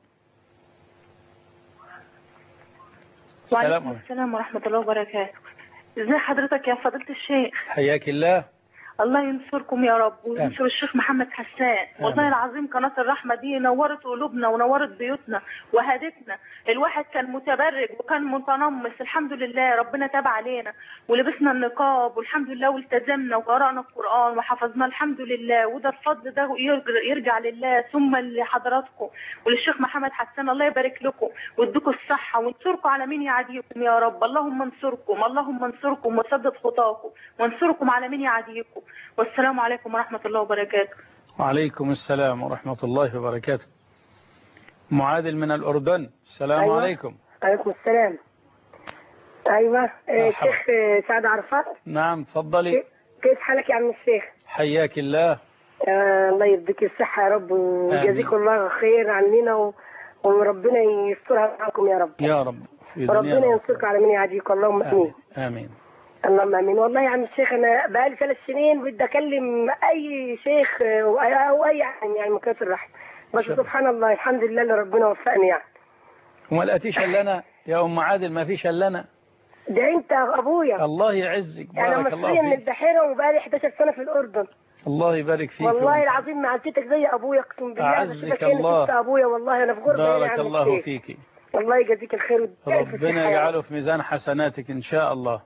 S16: وعليكم السلام ورحمة الله وبركاته. ازي حضرتك يا فضيلة الشيخ؟
S2: حياك الله.
S16: الله ينصركم يا رب وينصر الشيخ محمد حسان. والله العظيم قناة الرحمة دي نورت قلوبنا ونورت بيوتنا وهدتنا. الواحد كان متبرج وكان متنمص، الحمد لله ربنا تاب علينا ولبسنا النقاب والحمد لله والتزمنا وقرأنا القرآن وحفظنا الحمد لله. وده الفضل ده يرجع لله ثم لحضراتكم وللشيخ محمد حسان. الله يبارك لكم ويديكم الصحة وانصركم على مين يعاديكم يا رب. اللهم انصركم اللهم انصركم وسدد خطاكم وانصركم على مين يعاديكم. والسلام عليكم ورحمة الله وبركاته.
S2: وعليكم السلام ورحمة الله وبركاته. معادل من الأردن السلام
S17: أيوة.
S2: عليكم.
S17: عليكم السلام. أيوة شيخ سعد عرفات.
S2: نعم تفضلي.
S17: كيف حالك يا عم الشيخ؟
S2: حياك الله.
S17: الله يديك الصحة يا رب ويجازيكم الله خير عننا وربنا يسترها معكم يا رب.
S2: يا رب.
S17: وربنا ينصرك على من يعاديك. اللهم امين.
S2: آمين.
S17: اللهم امين. والله يا عم الشيخ انا بقالي 3 سنين بدي اكلم اي شيخ او اي يعني من كثر الرحمه بس سبحان الله الحمد لله اللي ربنا وفقني يعني.
S2: وما لقيتيش لنا يا ام عادل؟ ما فيش لنا.
S17: ده انت ابويا.
S2: الله يعزك بارك الله فيك.
S17: انا مصريه من البحيره وبقالي 11 سنه في الاردن.
S2: الله يبارك فيك.
S17: والله العظيم معزتك زي ابويا اقسم بالله.
S2: اعزك الله.
S17: ابويا والله انا في غربه.
S2: بارك الله فيك.
S17: الله يجازيك الخير
S2: ربنا يجعله في ميزان حسناتك ان شاء الله.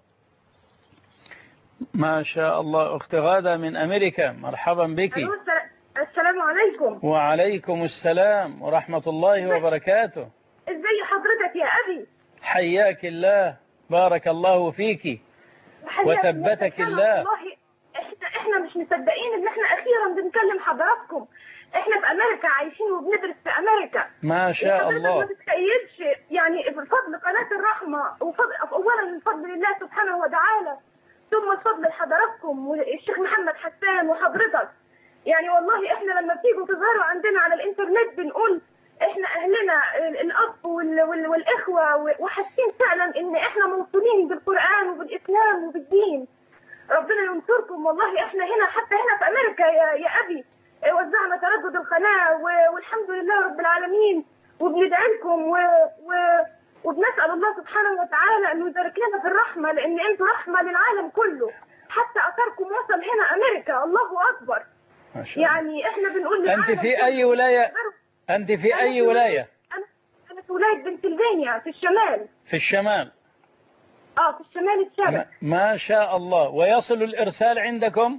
S2: ما شاء الله. أخت غادة من أمريكا مرحبا بك.
S18: السلام عليكم.
S2: وعليكم السلام ورحمة الله وبركاته.
S18: ازي حضرتك يا أبي؟
S2: حياك الله بارك الله فيك وثبتك الله.
S18: والله احنا مش مصدقين ان احنا اخيرا بنكلم حضراتكم. احنا في امريكا عايشين وبندرس في امريكا.
S2: ما شاء الله.
S18: ما تتخيلش يعني بفضل قناة الرحمة اولا بفضل الله سبحانه وتعالى ثم الفضل لحضراتكم والشيخ محمد حسان وحضرتك. يعني والله احنا لما بتيجوا تظهروا عندنا على الانترنت بنقول احنا اهلنا الاب والاخوه وحاسين فعلا ان احنا موصولين بالقران وبالاسلام وبالدين. ربنا ينصركم. والله احنا هنا حتى هنا في امريكا يا ابي وزعنا تردد القناه والحمد لله رب العالمين وبندعي لكم وبنسأل الله سبحانه وتعالى أنه يبارك لنا في الرحمة لأن أنتم رحمة للعالم كله. حتى أثركم وصل هنا أمريكا. الله أكبر.
S2: ما شاء الله.
S18: يعني إحنا بنقول
S2: أنت في أي ولاية؟ أنت في أي ولاية؟
S18: أنا في ولاية بنسلفانيا في الشمال.
S2: في الشمال.
S18: في الشمال الشرقي.
S2: ما شاء الله. ويصل الإرسال عندكم؟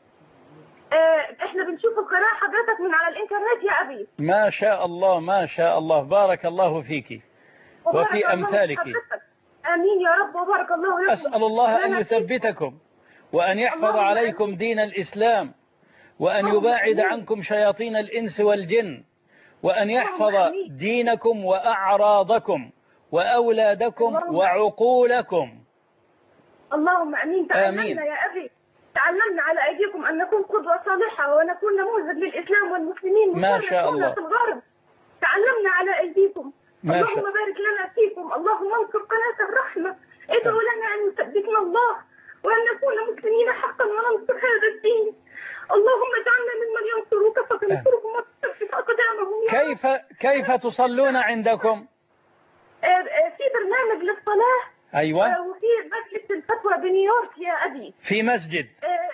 S18: إحنا بنشوف القناة حضرتك من على الإنترنت يا أبي.
S2: ما شاء الله ما شاء الله بارك الله فيك وفي أمثالك.
S18: آمين يا رب وبارك الله لكم.
S2: أسأل الله أن يثبتكم وأن يحفظ عليكم دين الإسلام وأن يباعد عنكم شياطين الإنس والجن وأن يحفظ دينكم وأعراضكم وأولادكم وعقولكم.
S18: اللهم أمين. تعلمنا يا أبي تعلمنا على أيديكم أن نكون قدوة صالحة ونكون نموذج للإسلام والمسلمين.
S2: ما شاء الله.
S18: في الغرب تعلمنا على أيديكم. اللهم بارك لنا فيكم. اللهم انصر قناة الرحمة. ادعوا لنا أن يثبتنا الله وأن نكون مسلمين حقا وننصر هذا الدين. اللهم اجعلنا ممن ينصروك فتنصرهم وتثبت أقدامهم.
S2: كيف تصلون عندكم؟
S18: في برنامج للصلاة.
S2: أيوة.
S18: وفي مجلس الفتوى بنيويورك يا أبي.
S2: في مسجد.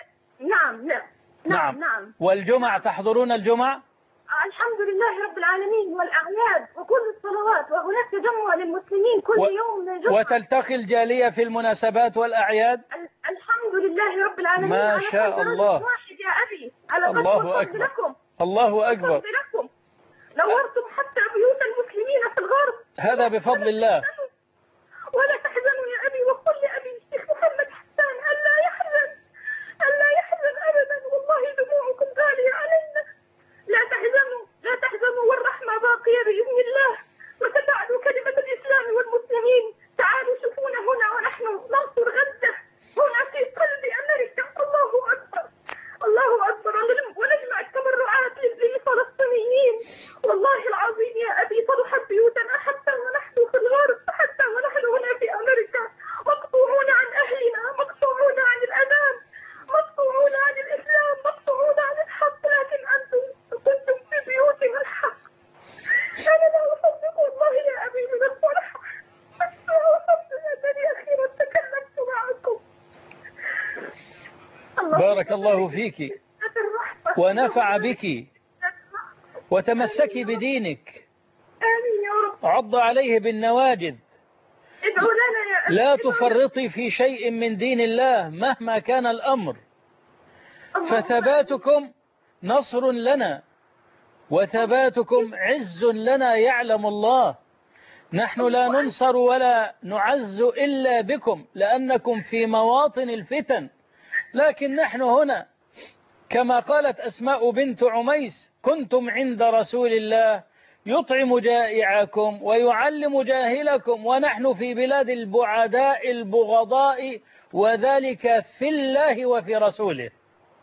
S18: نعم.
S2: والجمعة تحضرون الجمعة؟
S18: الحمد لله رب العالمين والأعياد وكل الصلوات وهناك تجمع للمسلمين كل يوم جمعة.
S2: وتلتقي الجالية في المناسبات والأعياد؟
S18: الحمد لله رب العالمين.
S2: ما شاء الله.
S18: يا أبي على
S2: الله أكبر. الله أكبر.
S18: نورتم حتى بيوت المسلمين في الغرب.
S2: هذا بفضل الله.
S18: ولا تحزنوا يا أبي وقل لأبي الشيخ محمد حسان ألا يحزن أبدا. والله دموعكم غالية علينا. لا تحزنوا والرحمة باقية بإذن الله وتبعدوا كلمة الإسلام والمسلمين. تعالوا شوفونا هنا ونحن ننصر غزة هنا في قلب أمريكا. الله أكبر الله أكبر. ونجمع التبرعات للفلسطينيين. والله العظيم يا أبي صلح
S2: بارك الله فيك ونفع بك، وتمسكي بدينك، عض عليه بالنواجذ، لا تفرطي في شيء من دين الله مهما كان الأمر، فثباتكم نصر لنا وثباتكم عز لنا يعلم الله. نحن لا ننصر ولا نعز إلا بكم لأنكم في مواطن الفتن، لكن نحن هنا كما قالت أسماء بنت عميس كنتم عند رسول الله يطعم جائعكم ويعلم جاهلكم، ونحن في بلاد البعداء البغضاء، وذلك في الله وفي رسوله،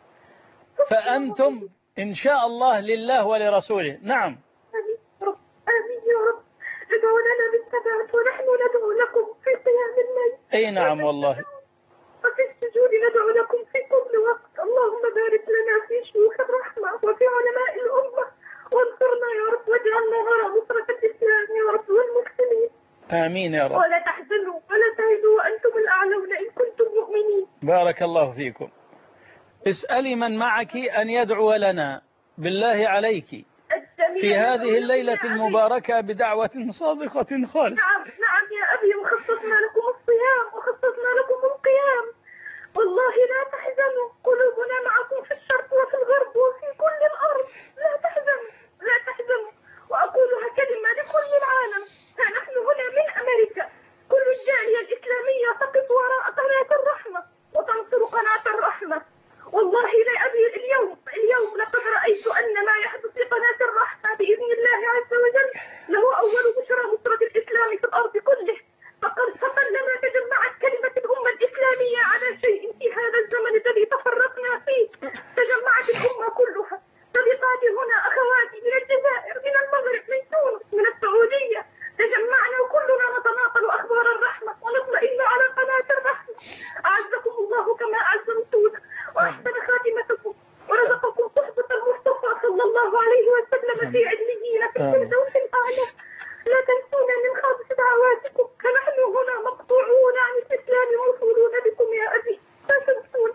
S2: فأنتم إن شاء الله لله ولرسوله. نعم.
S18: آمين يا رب. ادعوا لنا بالثبات ونحن ندعو لكم في قيام الليل.
S2: أي نعم والله.
S18: وفي السجود ندعو لكم في كل وقت. اللهم بارك لنا في شيوخ الرحمة وفي علماء الأمة، وانصرنا يا رب واجعلنا وراء نصرة الإسلام يا رب والمسلمين.
S2: آمين يا رب.
S18: ولا تحزنوا ولا تهدوا وأنتم الأعلون إن كنتم مؤمنين.
S2: بارك الله فيكم. اسألي من معك أن يدعو لنا بالله عليك في هذه الليلة المباركة بدعوة صادقة خالصة.
S18: نعم يا أبي، وخصصنا لكم الصيام وخصصنا لكم القيام. والله لا تحزنوا، قلوبنا معكم في الشرق وفي الغرب وفي كل الأرض. لا تحزنوا لا تحزنوا. وأقولها كلمة لكل العالم، نحن هنا من أمريكا، كل الجالية الإسلامية تقف وراء قناة الرحمة وتنصر قناة الرحمة. والله لا أبي، اليوم لقد رأيت أن ما يحدث في قناة الرحمة بإذن الله عز وجل له أول بشرى نصرة الإسلام في الأرض كله. فقلما تجمعت كلمة الأمة الإسلامية على شيء في هذا الزمن الذي تفرقنا فيه، تجمعت الأمة كلها. صديقاتي هنا، أخواتي من الجزائر، من المغرب، من تونس، من السعودية، تجمعنا وكلنا نتناقل أخبار الرحمة ونطمئن على قناة الرحمة. أعزكم الله كما أعز رسوله وأحسن خاتمتكم، ورزقكم صحبة المصطفى صلى الله عليه وسلم في عليين في الفردوس الأعلى. لا تنسونا من خالص دعواتكم، فنحن هنا مقطوعون عن الإسلام موصولون بكم يا أبي. لا تنسون.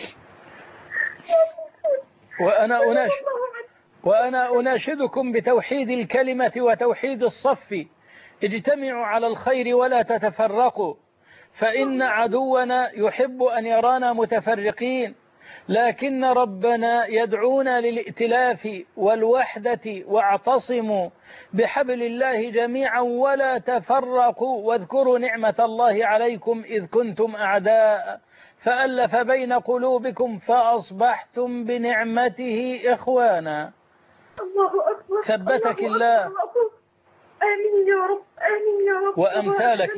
S2: وأنا أناشدكم بتوحيد الكلمة وتوحيد الصف. اجتمعوا على الخير ولا تتفرقوا، فإن عدونا يحب أن يرانا متفرقين، لكن ربنا يدعونا للائتلاف والوحدة، واعتصموا بحبل الله جميعا ولا تفرقوا، واذكروا نعمة الله عليكم إذ كنتم أعداء فألف بين قلوبكم فأصبحتم بنعمته إخوانا.
S18: الله أكبر.
S2: ثبتك الله.
S18: آمين يا رب. آمين يا رب.
S2: وأمثالك.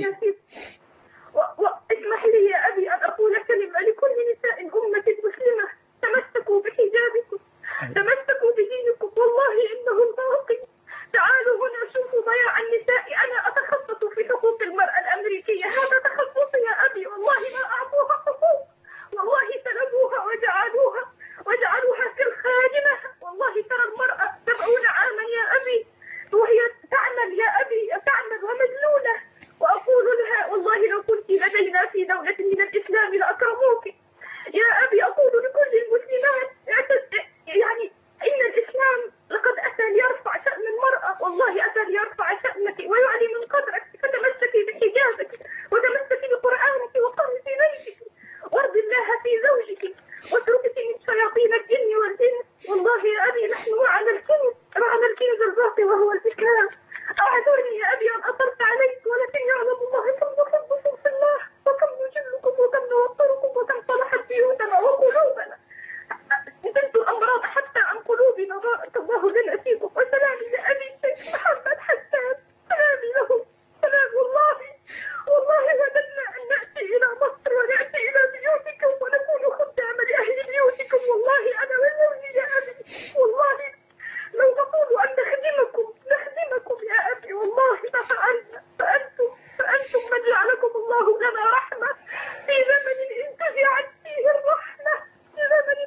S18: اسمح لي يا أبي أن أقول كلمة لكل نساء أمة مسلمة: تمسكوا بحجابكم، تمسكوا بدينكم، والله إنه الباقي. تعالوا هنا شوفوا ضياع النساء. أنا أتخصص في حقوق المرأة الأمريكية، هذا تخصصي يا أبي. والله ما أعطوها حقوق، والله سلبوها وجعلوها كالخادمة. والله ترى المرأة 70 عاما يا أبي وهي تعمل يا أبي، تعمل ومذلولة. وأقول لها: والله لو كنت لدينا في دولة من الإسلام لأكرموك يا أبي. أقول لكل المسلمات: يعني إن الإسلام لقد أتى ليرفع شأن المرأة، والله أتى ليرفع شأنك ويعلي من قدرك. فتمسكي بحجابك وتمسكي بقرآنك وقري في بيتك، وارضي الله في زوجك، واتركي من شياطين الجن والإنس. والله يا أبي نحن معنا الكنز الباقي وهو الإسلام. أعذرني يا أبي أن أثرت عليك، ولكن يعلم الله كم نحبكم في الله، وكم نجلكم، وكم نوقركم، وكم صلحت بيوتنا وقلوبنا. نزلت الأمراض حتى عن قلوبنا، بارك الله لنا فيكم. وسلامي لأبي الشيخ محمد حسان، سلامي له، سلام الله. والله وددنا أن نأتي إلى مصر ونأتي إلى بيوتكم ونكون خدام لأهل بيوتكم. والله أنا وزوجي يا أبي، والله لو نقول أن نخدمكم يا أبي، والله ما فعلنا. فأنتم من جعلكم الله لنا رحمة في زمن انتزعت فيه الرحمة، يا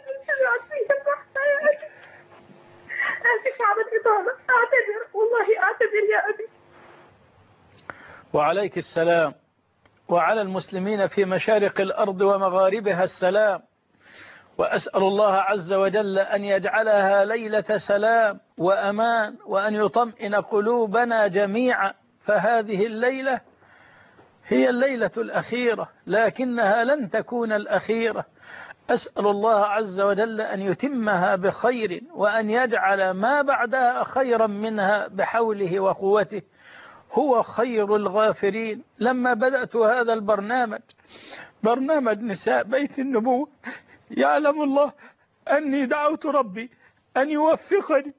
S18: أبي. آسف على الإطالة، أعتذر، والله أعتذر يا أبي.
S2: وعليك السلام، وعلى المسلمين في مشارق الأرض ومغاربها السلام. وأسأل الله عز وجل أن يجعلها ليلة سلام وأمان، وأن يطمئن قلوبنا جميعا، فهذه الليلة هي الليلة الأخيرة، لكنها لن تكون الأخيرة. أسأل الله عز وجل أن يتمها بخير، وأن يجعل ما بعدها خيرا منها بحوله وقوته. هو خير الغافرين. لما بدأت هذا البرنامج، برنامج نساء بيت النبوة، يعلم الله أني دعوت ربي أن يوفقني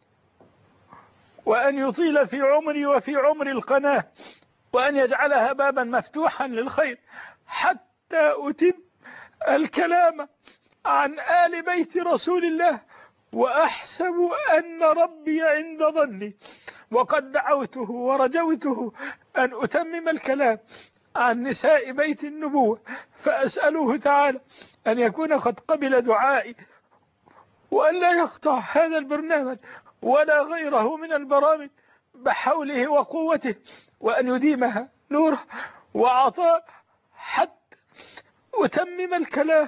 S2: وأن يطيل في عمري وفي عمر القناة، وأن يجعلها بابا مفتوحا للخير، حتى أتم الكلام عن آل بيت رسول الله، وأحسب أن ربي عند ظني، وقد دعوته ورجوته أن أتمم الكلام عن نساء بيت النبوة، فأسأله تعالى أن يكون قد قبل دعائي، وأن لا يقطع هذا البرنامج ولا غيره من البرامج بحوله وقوته، وأن يديمها نوره وعطاء، حتى أتمم الكلام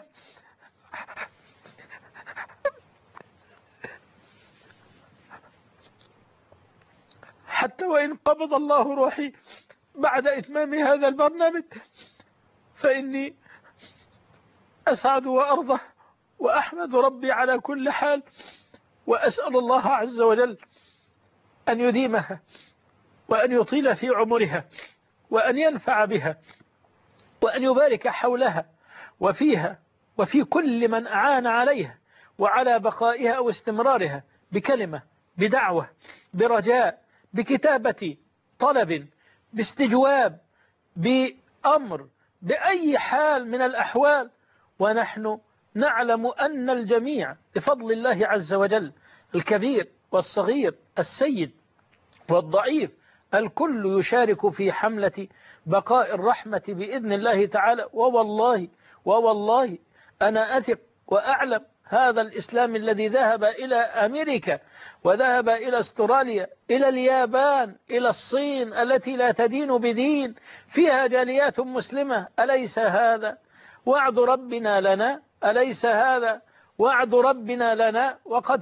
S2: حتى وإن قبض الله روحي بعد إتمام هذا البرنامج، فإني أسعد وأرضى وأحمد ربي على كل حال، وأسأل الله عز وجل أن يديمها، وأن يطيل في عمرها، وأن ينفع بها، وأن يبارك حولها وفيها وفي كل من أعان عليها وعلى بقائها واستمرارها، بكلمة، بدعوة، برجاء، بكتابة طلب، باستجواب، بأمر، بأي حال من الأحوال. ونحن نعلم أن الجميع بفضل الله عز وجل، الكبير والصغير، السيد والضعيف، الكل يشارك في حملة بقاء الرحمة بإذن الله تعالى. ووالله أنا أثق وأعلم هذا الإسلام الذي ذهب إلى أمريكا، وذهب إلى أستراليا، إلى اليابان، إلى الصين التي لا تدين بدين، فيها جاليات مسلمة، أليس هذا وعد ربنا لنا؟ أليس هذا وعد ربنا لنا؟ وقد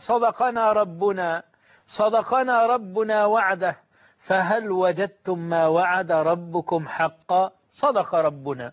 S2: صدقنا ربنا وعده، فهل وجدتم ما وعد ربكم حقا؟ صدق ربنا.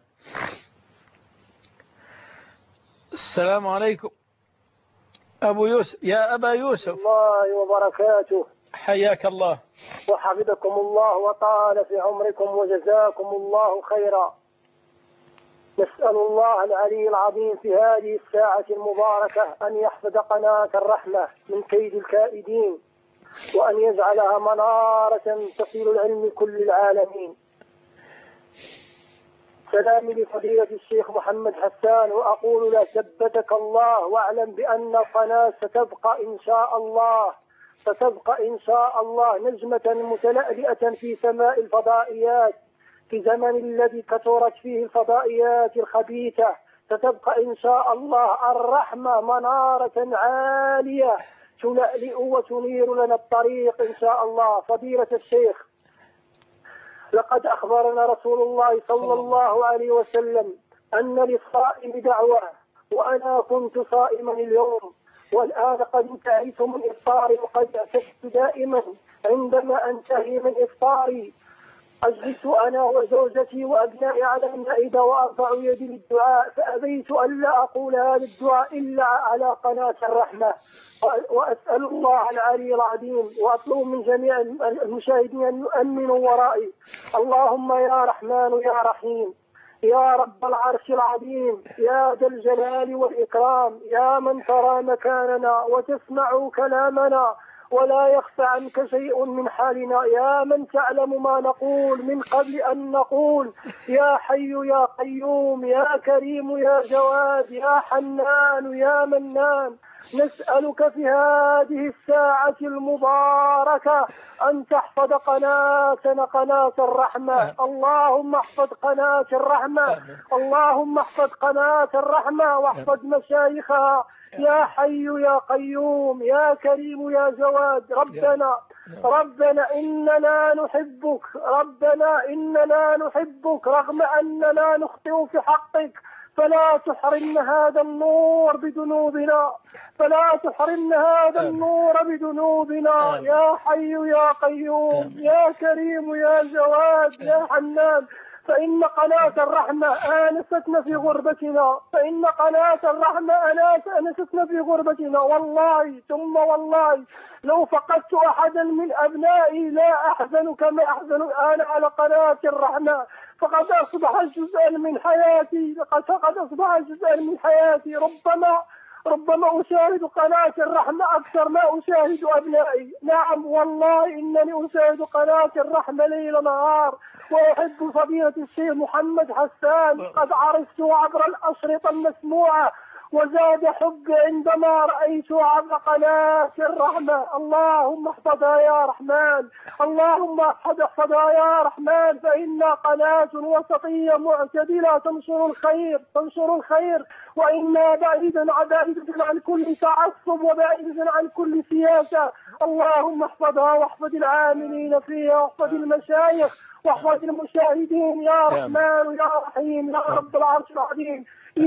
S2: السلام عليكم أبو يوسف. يا أبا يوسف،
S19: الله وبركاته،
S2: حياك الله
S19: وحفظكم الله وطال في عمركم وجزاكم الله خيرا. نسأل الله العلي العظيم في هذه الساعة المباركة أن يحفظ قناة الرحمة من كيد الكائدين، وأن يجعلها منارة تصل العلم كل العالمين. سلامي لفضيلة الشيخ محمد حسان، وأقول له ثبتك الله، واعلم بأن القناة ستبقى إن شاء الله نجمة متلألئة في سماء الفضائيات، في زمن الذي كثرت فيه الفضائيات الخبيثة. ستبقى إن شاء الله الرحمة منارة عالية تلألئ وتنير لنا الطريق إن شاء الله. فضيلة الشيخ، لقد أخبرنا رسول الله صلى الله عليه وسلم أن للصائم دعوة، وأنا كنت صائما اليوم، والآن قد انتهيت من إفطاري، وقد اعتدت دائما عندما أنتهي من إفطاري أجلس أنا وزوجتي وأبنائي على المائدة وأرفع يدي للدعاء، فأبيت ألا أقول هذا الدعاء إلا على قناة الرحمة. وأسأل الله العلي العظيم وأطلب من جميع المشاهدين أن يؤمنوا ورائي. اللهم يا رحمن يا رحيم، يا رب العرش العظيم، يا ذا الجلال والإكرام، يا من ترى مكاننا وتسمع كلامنا ولا يخفى عنك شيء من حالنا، يا من تعلم ما نقول من قبل أن نقول، يا حي يا قيوم، يا كريم يا جواد، يا حنان يا منان. نسألك في هذه الساعة المباركة أن تحفظ قناتنا قناة الرحمة. اللهم احفظ قناة الرحمة، اللهم احفظ قناة الرحمة واحفظ مشايخها، يا حي يا قيوم، يا كريم يا جواد. ربنا إننا نحبك، ربنا إننا نحبك رغم أننا نخطئ في حقك، فلا تحرمنا هذا النور بذنوبنا، فلا تحرمنا هذا النور بذنوبنا. يا حي يا قيوم يا كريم يا جواد يا حنان، فإن قناة الرحمة آنستنا في غربتنا، فإن قناة الرحمة آنستنا في غربتنا. والله ثم والله لو فقدت أحدا من أبنائي لا أحزن كما أحزن الآن على قناة الرحمة، فقد أصبح جزءا من حياتي، فقد أصبح جزءا من حياتي. ربما أشاهد قناة الرحمة أكثر ما أشاهد أبنائي. نعم والله إنني أشاهد قناة الرحمة ليل نهار، وأحب فضيلة الشيخ محمد حسان، قد عرفته عبر الأشرطة المسموعة، وزاد حبي عندما رأيته عبر قناة الرحمة. اللهم احفظها يا رحمن، اللهم احفظها يا رحمن، فإنها قناة وسطية معتدلة تنشر الخير، وإنا بعيدا عن كل تعصب وبعيدا عن كل سياسة. اللهم احفظها واحفظ العاملين فيها واحفظ المشايخ واحفظ المشاهدين يا رحمن يا رحيم يا رب العرش العظيم.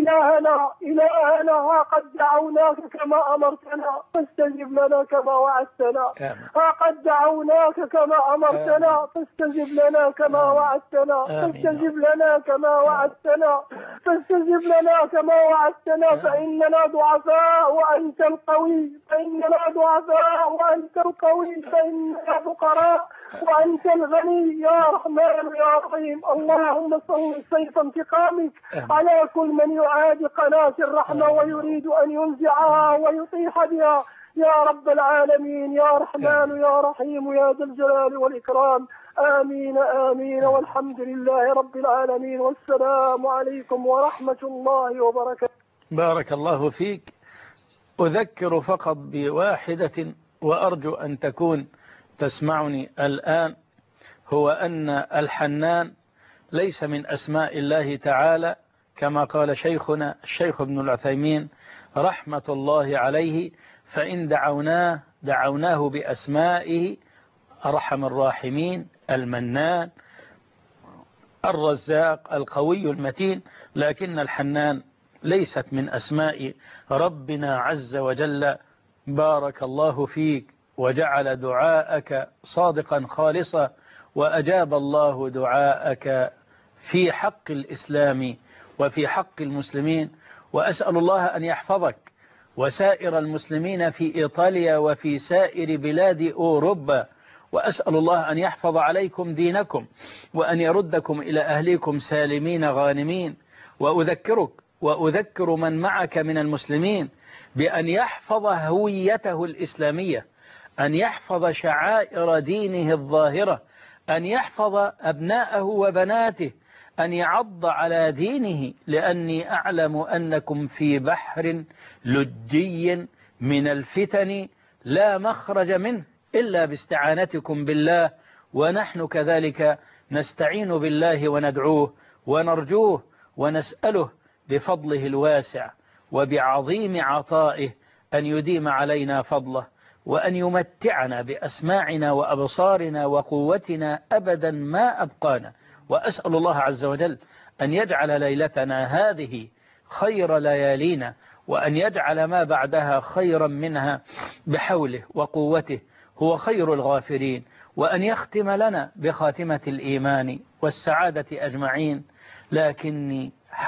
S19: إلهنا ها قد دعوناك كما أمرتنا فاستجب لنا كما وعدتنا، ها قد دعوناك كما أمرتنا فاستجب لنا كما وعدتنا، فاستجب لنا كما وعدتنا، فاستجب لنا كما وعدتنا. فإننا ضعفاء وأنت القوي، فإننا ضعفاء وأنت القوي، فإننا فقراء وأنت الغني يا رحمن يا رحيم. اللهم صل سيف انتقامك على كل من يعادي قناة الرحمة ويريد أن ينزعها ويطيح بها يا رب العالمين يا رحمن يا رحيم يا ذا الجلال والإكرام. آمين آمين، والحمد لله رب العالمين، والسلام عليكم ورحمة الله وبركاته.
S2: بارك الله فيك. أذكر فقط بواحدة وأرجو أن تكون تسمعني الآن، هو أن الحنان ليس من أسماء الله تعالى كما قال شيخنا الشيخ ابن العثيمين رحمة الله عليه، فإن دعوناه بأسمائه: أرحم الراحمين، المنان، الرزاق، القوي المتين. لكن الحنان ليست من أسماء ربنا عز وجل. بارك الله فيك، وجعل دعاءك صادقا خالصا، وأجاب الله دعاءك في حق الإسلام وفي حق المسلمين. وأسأل الله أن يحفظك وسائر المسلمين في إيطاليا وفي سائر بلاد أوروبا، وأسأل الله أن يحفظ عليكم دينكم وأن يردكم إلى أهليكم سالمين غانمين. وأذكر من معك من المسلمين بأن يحفظ هويته الإسلامية، أن يحفظ شعائر دينه الظاهرة، أن يحفظ أبناءه وبناته، أن يعض على دينه، لأني أعلم أنكم في بحر لجي من الفتن لا مخرج منه إلا باستعانتكم بالله، ونحن كذلك نستعين بالله وندعوه ونرجوه ونسأله بفضله الواسع وبعظيم عطائه أن يديم علينا فضله، وأن يمتعنا بأسماعنا وأبصارنا وقوتنا أبدا ما أبقانا. وأسأل الله عز وجل أن يجعل ليلتنا هذه خير ليالينا، وأن يجعل ما بعدها خيرا منها بحوله وقوته، هو خير الغافرين، وأن يختم لنا بخاتمة الإيمان والسعادة أجمعين. لكني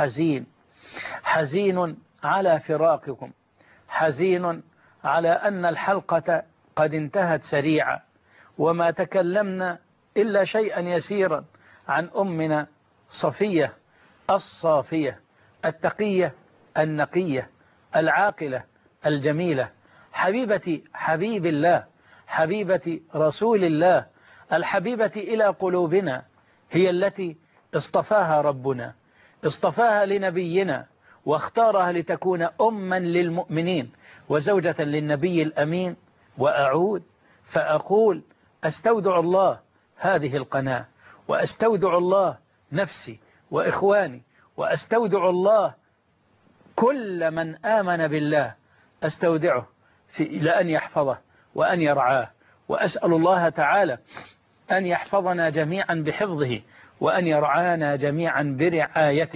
S2: حزين على فراقكم، حزين على أن الحلقة قد انتهت سريعا، وما تكلمنا إلا شيئا يسيرا عن أمنا صفية الصافية التقية النقية العاقلة الجميلة، حبيبتي حبيب الله، حبيبة رسول الله، الحبيبة إلى قلوبنا، هي التي اصطفاها ربنا، اصطفاها لنبينا واختارها لتكون أما للمؤمنين وزوجة للنبي الأمين. وأعود فأقول: أستودع الله هذه القناة، وأستودع الله نفسي وإخواني، وأستودع الله كل من آمن بالله، أستودعه لأن يحفظه وأن يرعاه. وأسأل الله تعالى أن يحفظنا جميعا بحفظه، وأن يرعانا جميعا برعايته.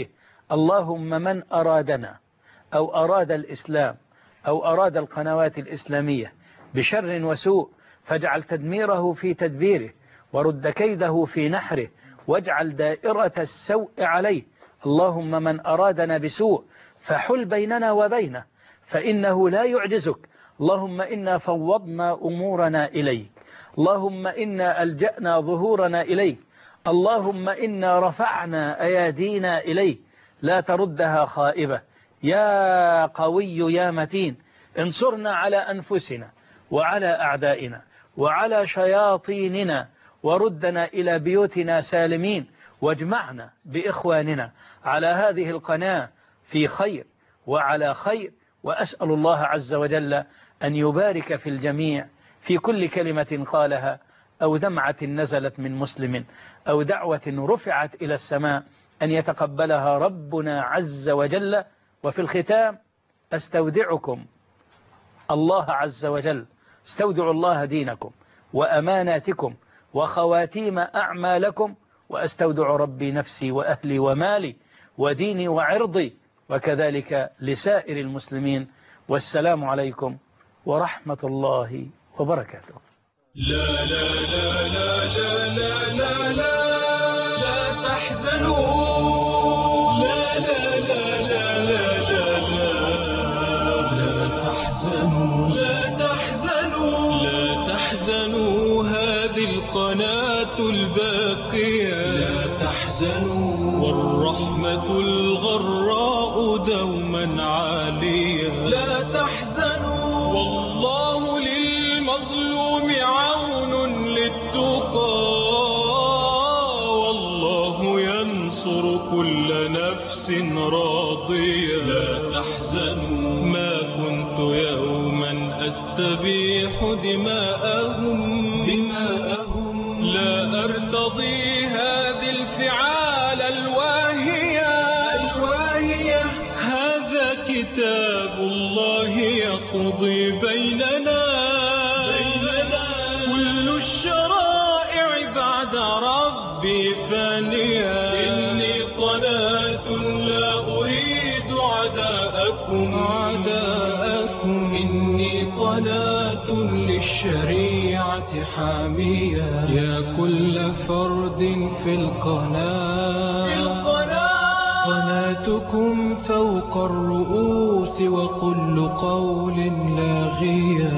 S2: اللهم من أرادنا أو أراد الإسلام أو أراد القنوات الإسلامية بشر وسوء فاجعل تدميره في تدبيره ورد كيده في نحره واجعل دائرة السوء عليه. اللهم من أرادنا بسوء فحل بيننا وبينه فإنه لا يعجزك. اللهم إنا فوضنا أمورنا إليك. اللهم إنا ألجأنا ظهورنا إليك. اللهم إنا رفعنا أيادينا إليك لا تردها خائبة. يا قوي يا متين انصرنا على أنفسنا وعلى أعدائنا وعلى شياطيننا وردنا إلى بيوتنا سالمين واجمعنا بإخواننا على هذه القناة في خير وعلى خير. وأسأل الله عز وجل أن يبارك في الجميع في كل كلمة قالها أو دمعة نزلت من مسلم أو دعوة رفعت إلى السماء أن يتقبلها ربنا عز وجل. وفي الختام أستودعكم الله عز وجل، استودع الله دينكم وأماناتكم وخواتيم أعمالكم، وأستودع ربي نفسي وأهلي ومالي وديني وعرضي وكذلك لسائر المسلمين. والسلام عليكم ورحمة الله وبركاته.
S1: لا لا لا لا لا لا لا لا لا تحزنوا. لا لا لا لا لا لا لا تحزنوا. لا تحزنوا. لا تحزنوا. هذه القناة الباقية. لا تحزنوا. والرحمة الغراء دوما عالية. لا تحزنوا. والله للمظلوم عون للتقى. والله ينصر كل نفس راضية. لا تحزنوا. ما كنت يوما أستبيح دماءهم. لا أرتضي هذه الفعال الواهية. هذا كتاب الله يقضي بيننا. كل الشرائع بعد ربي فانية. إني قناة لا أريد عداءكم. إني قناة للشريعة حامية. يا كل فرد في القناة. قناتكم فوق الرؤوس وكل قول لاغية.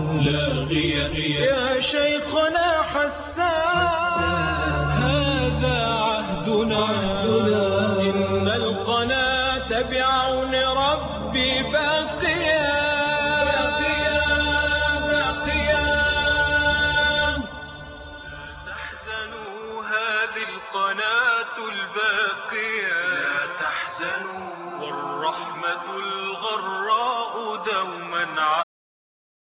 S1: يا شيخنا حسان هذا عهدنا. إن القناة بعون ربي باقية. تحزنوا. هذه القناة الباقية. لا تحزنوا. والرحمة الغراء دوما